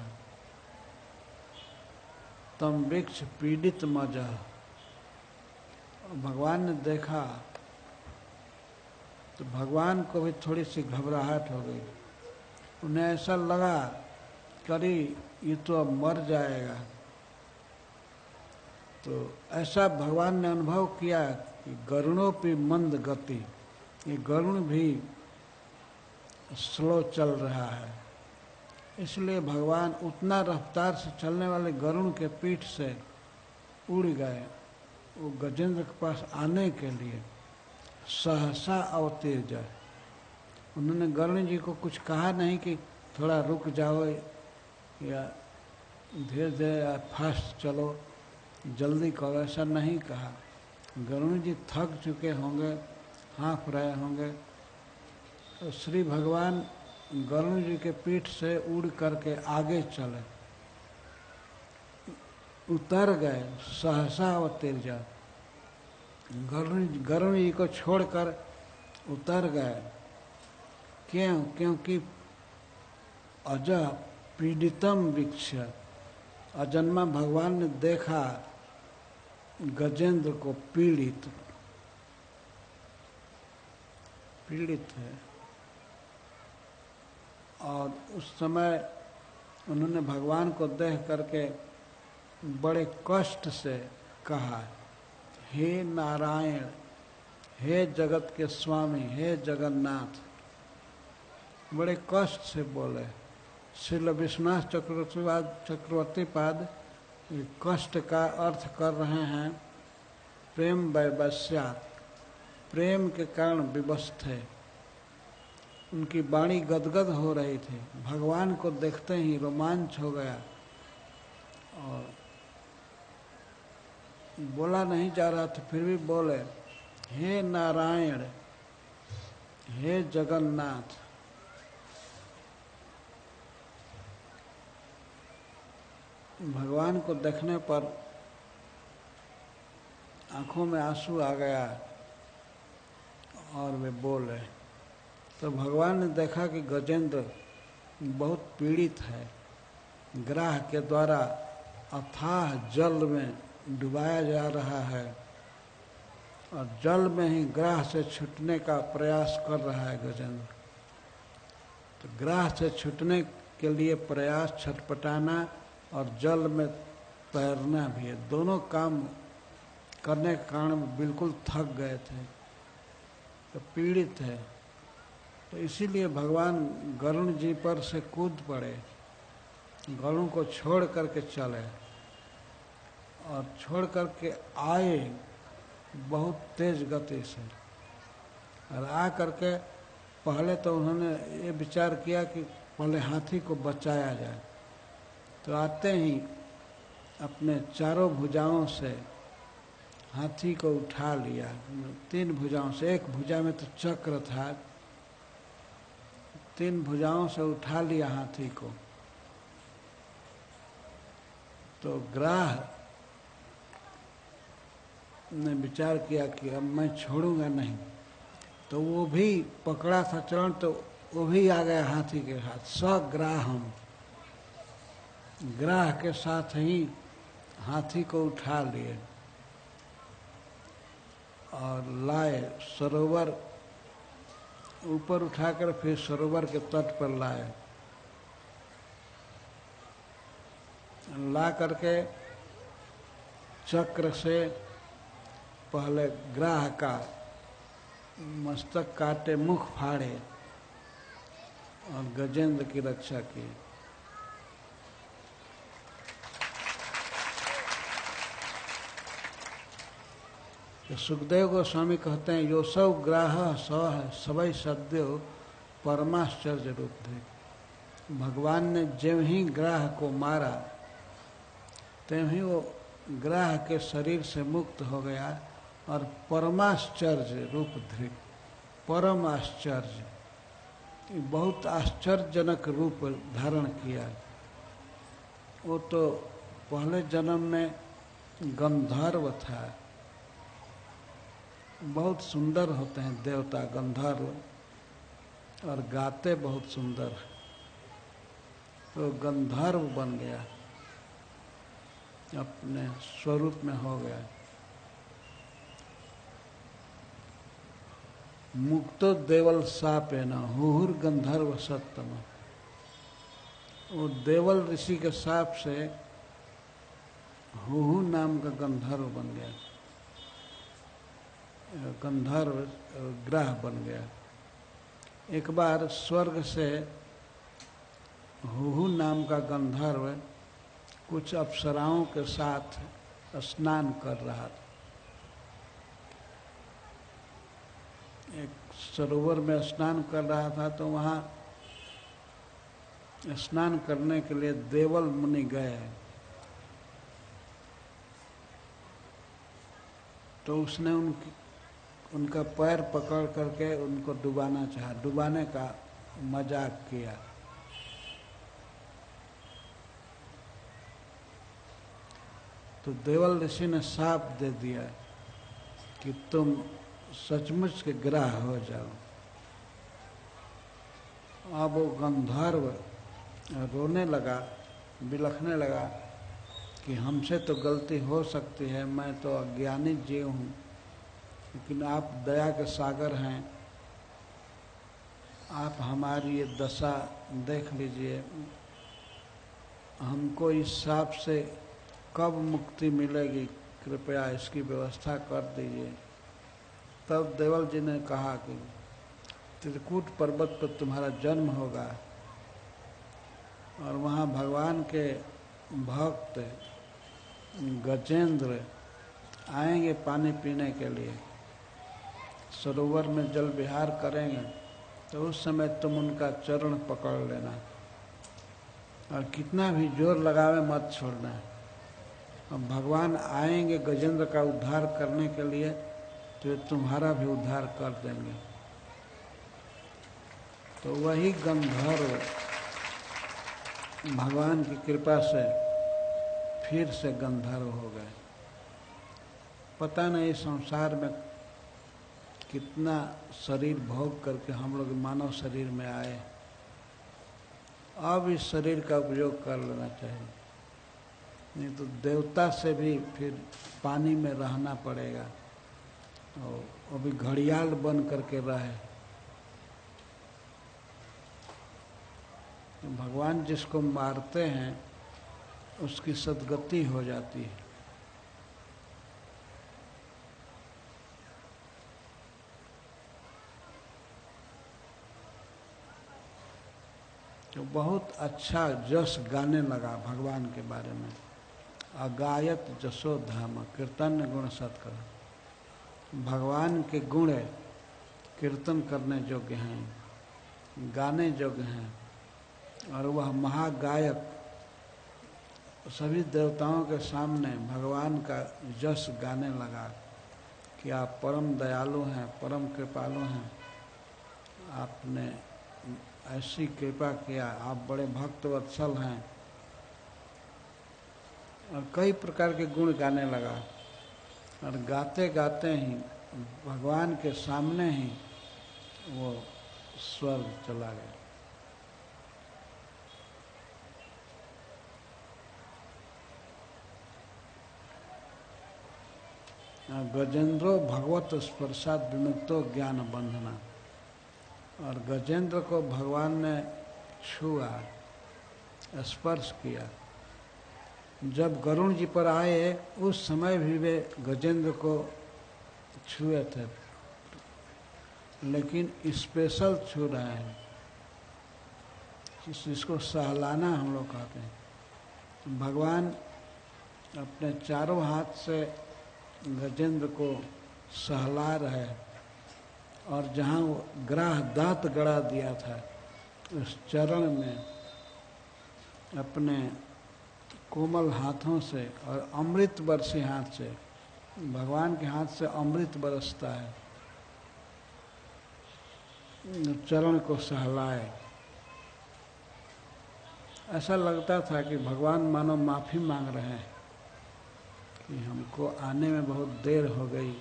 तम वृक्ष पीड़ित मजा, भगवान ने देखा तो भगवान को भी थोड़ी सी घबराहट हो गई। उन्हें ऐसा लगा करी ये तो अब मर जाएगा। तो ऐसा भगवान ने अनुभव किया कि गरुणोपि मंद गति, ये गरुण भी स्लो चल रहा है। इसलिए भगवान उतना रफ्तार से चलने वाले गरुण के पीठ से उड़ गए वो गजेंद्र के पास आने के लिए। सहसा अवतेज, उन्होंने गरुण जी को कुछ कहा नहीं कि थोड़ा रुक जाओ या धीरे धीरे या फास्ट चलो, जल्दी करो, ऐसा नहीं कहा। गरुण जी थक चुके होंगे, हाँफ रहे होंगे, तो श्री भगवान गरुण जी के पीठ से उड़ करके आगे चले, उतर गए। सहसा अवतेज, गरुण जी को छोड़कर उतर गए। क्यों? क्योंकि अज पीड़ितम वृक्ष, अजन्मा भगवान ने देखा गजेंद्र को पीड़ित है। और उस समय उन्होंने भगवान को देख करके बड़े कष्ट से कहा, हे नारायण, हे जगत के स्वामी, हे जगन्नाथ। बड़े कष्ट से बोले। श्रील विश्वनाथ चक्रवर्ती पाद कष्ट का अर्थ कर रहे हैं प्रेम वैवस्यात्, प्रेम के कारण विवश थे। उनकी वाणी गदगद हो रही थी, भगवान को देखते ही रोमांच हो गया और बोला नहीं जा रहा था, फिर भी बोले, हे नारायण, हे जगन्नाथ। भगवान को देखने पर आंखों में आंसू आ गया और वे बोले। तो भगवान ने देखा कि गजेंद्र बहुत पीड़ित है, ग्राह के द्वारा अथाह जल में डुबाया जा रहा है और जल में ही ग्राह से छूटने का प्रयास कर रहा है गजेंद्र। तो ग्राह से छूटने के लिए प्रयास, छटपटाना और जल में तैरना भी है, दोनों काम करने के कारण बिल्कुल थक गए थे, तो पीड़ित है। तो इसीलिए भगवान गरुण जी पर से कूद पड़े, गरुण को छोड़ करके चले और छोड़ करके आए बहुत तेज गति से। और आ करके पहले तो उन्होंने ये विचार किया कि पहले हाथी को बचाया जाए। तो आते ही अपने चारों भुजाओं से हाथी को उठा लिया, 3 भुजाओं से। एक भुजा में तो चक्र था, 3 भुजाओं से उठा लिया हाथी को। तो ग्राह ने विचार किया कि अब मैं छोड़ूंगा नहीं, तो वो भी पकड़ा था चरण, तो वो भी आ गया हाथी के साथ। सग्राहम, ग्राह के साथ ही हाथी को उठा लिए और लाए सरोवर, ऊपर उठाकर फिर सरोवर के तट पर लाए। ला करके चक्र से पहले ग्राह का मस्तक काटे, मुख फाड़े और गजेंद्र की रक्षा की। सुखदेव गोस्वामी कहते हैं, यो सौ ग्राह सह सबई सद्यो परमाश्चर्य रूप थे। भगवान ने जब ही ग्राह को मारा तब ही वो ग्राह के शरीर से मुक्त हो गया और परमाश्चर्य रूप धृत, परम आश्चर्य, बहुत आश्चर्यजनक रूप धारण किया। वो तो पहले जन्म में गंधर्व था। बहुत सुंदर होते हैं देवता गंधर्व, और गाते बहुत सुंदर है। तो गंधर्व बन गया, अपने स्वरूप में हो गया। मुक्तो देवल सापेन हुहुर गंधर्व सत्तम। वो देवल ऋषि के साप से हुहु नाम का गंधर्व बन गया, गंधर्व ग्राह बन गया। एक बार स्वर्ग से हुहु नाम का गंधर्व कुछ अप्सराओं के साथ स्नान कर रहा था। एक सरोवर में स्नान कर रहा था, तो वहाँ स्नान करने के लिए देवल मुनि गए। तो उसने उनका पैर पकड़ करके उनको डुबाना चाहा, डुबाने का मजाक किया। तो देवल ऋषि ने शाप दे दिया कि तुम सचमुच के ग्राह हो जाओ। अब वो गंधर्व रोने लगा, बिलखने लगा कि हमसे तो गलती हो सकती है, मैं तो अज्ञानी जीव हूँ, लेकिन आप दया के सागर हैं, आप हमारी ये दशा देख लीजिए, हमको इस शाप से कब मुक्ति मिलेगी, कृपया इसकी व्यवस्था कर दीजिए। तब देवल जी ने कहा कि त्रिकूट पर्वत पर तुम्हारा जन्म होगा और वहाँ भगवान के भक्त गजेंद्र आएंगे पानी पीने के लिए, सरोवर में जल विहार करेंगे, तो उस समय तुम उनका चरण पकड़ लेना और कितना भी जोर लगावे मत छोड़ना। अब भगवान आएंगे गजेंद्र का उद्धार करने के लिए, तो तुम्हारा भी उद्धार कर देंगे। तो वही गंधर्व भगवान की कृपा से फिर से गंधर्व हो गए। पता नहीं संसार में कितना शरीर भोग करके हम लोग मानव शरीर में आए। अब इस शरीर का उपयोग कर लेना चाहिए, नहीं तो देवता से भी फिर पानी में रहना पड़ेगा और अभी घड़ियाल बन करके रहे। तो भगवान जिसको मारते हैं उसकी सद्गति हो जाती है। तो बहुत अच्छा जस गाने लगा भगवान के बारे में। अगायत जसो धाम, कीर्तन गुण सत्कर। भगवान के गुण कीर्तन करने योग्य हैं, गाने योग्य हैं, और वह महागायक सभी देवताओं के सामने भगवान का यश गाने लगा कि आप परम दयालु हैं, परम कृपालु हैं, आपने ऐसी कृपा किया, आप बड़े भक्त वत्सल हैं, और कई प्रकार के गुण गाने लगा। और गाते गाते ही भगवान के सामने ही वो स्वर्ग चला गया। गजेंद्रो भगवत स्पर्शात विमुक्तो ज्ञान बंधना। और गजेंद्र को भगवान ने छुआ, स्पर्श किया। जब गरुण जी पर आए उस समय भी वे गजेंद्र को छुए थे, लेकिन स्पेशल छू रहे हैं, जिसको सहलाना हम लोग कहते हैं। भगवान अपने चारों हाथ से गजेंद्र को सहला रहे, और जहाँ वो ग्राह दांत गड़ा दिया था उस चरण में अपने कोमल हाथों से और अमृत बरसे हाथ से, भगवान के हाथ से अमृत बरसता है, चरण को सहलाए। ऐसा लगता था कि भगवान मानो माफ़ी मांग रहे हैं कि हमको आने में बहुत देर हो गई,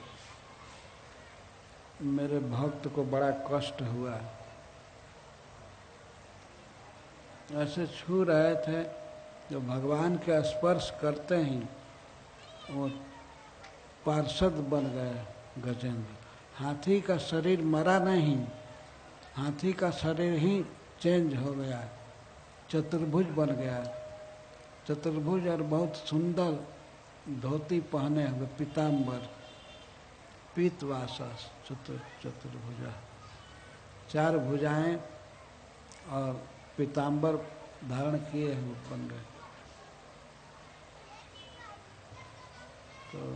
मेरे भक्त को बड़ा कष्ट हुआ। ऐसे छू रहे थे, जो भगवान के स्पर्श करते ही वो पार्षद बन गए गजेंद्र। हाथी का शरीर मरा नहीं, हाथी का शरीर ही चेंज हो गया, चतुर्भुज बन गया। चतुर्भुज और बहुत सुंदर धोती पहने हुए, पीताम्बर, पीतवासस, चतुर्भुजा, 4 भुजाएं और पीताम्बर धारण किए हुए बन गए। तो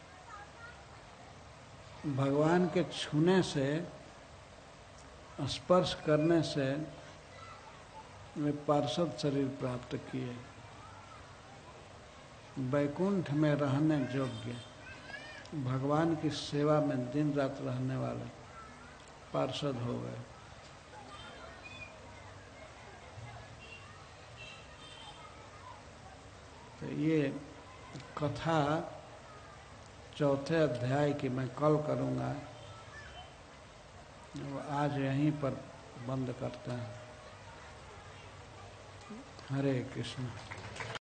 भगवान के छूने से, स्पर्श करने से वे पार्षद शरीर प्राप्त किए, वैकुंठ में रहने योग्य, भगवान की सेवा में दिन रात रहने वाले पार्षद हो गए। तो ये कथा चौथे अध्याय की मैं कल करूँगा, आज यहीं पर बंद करते हैं। हरे कृष्ण।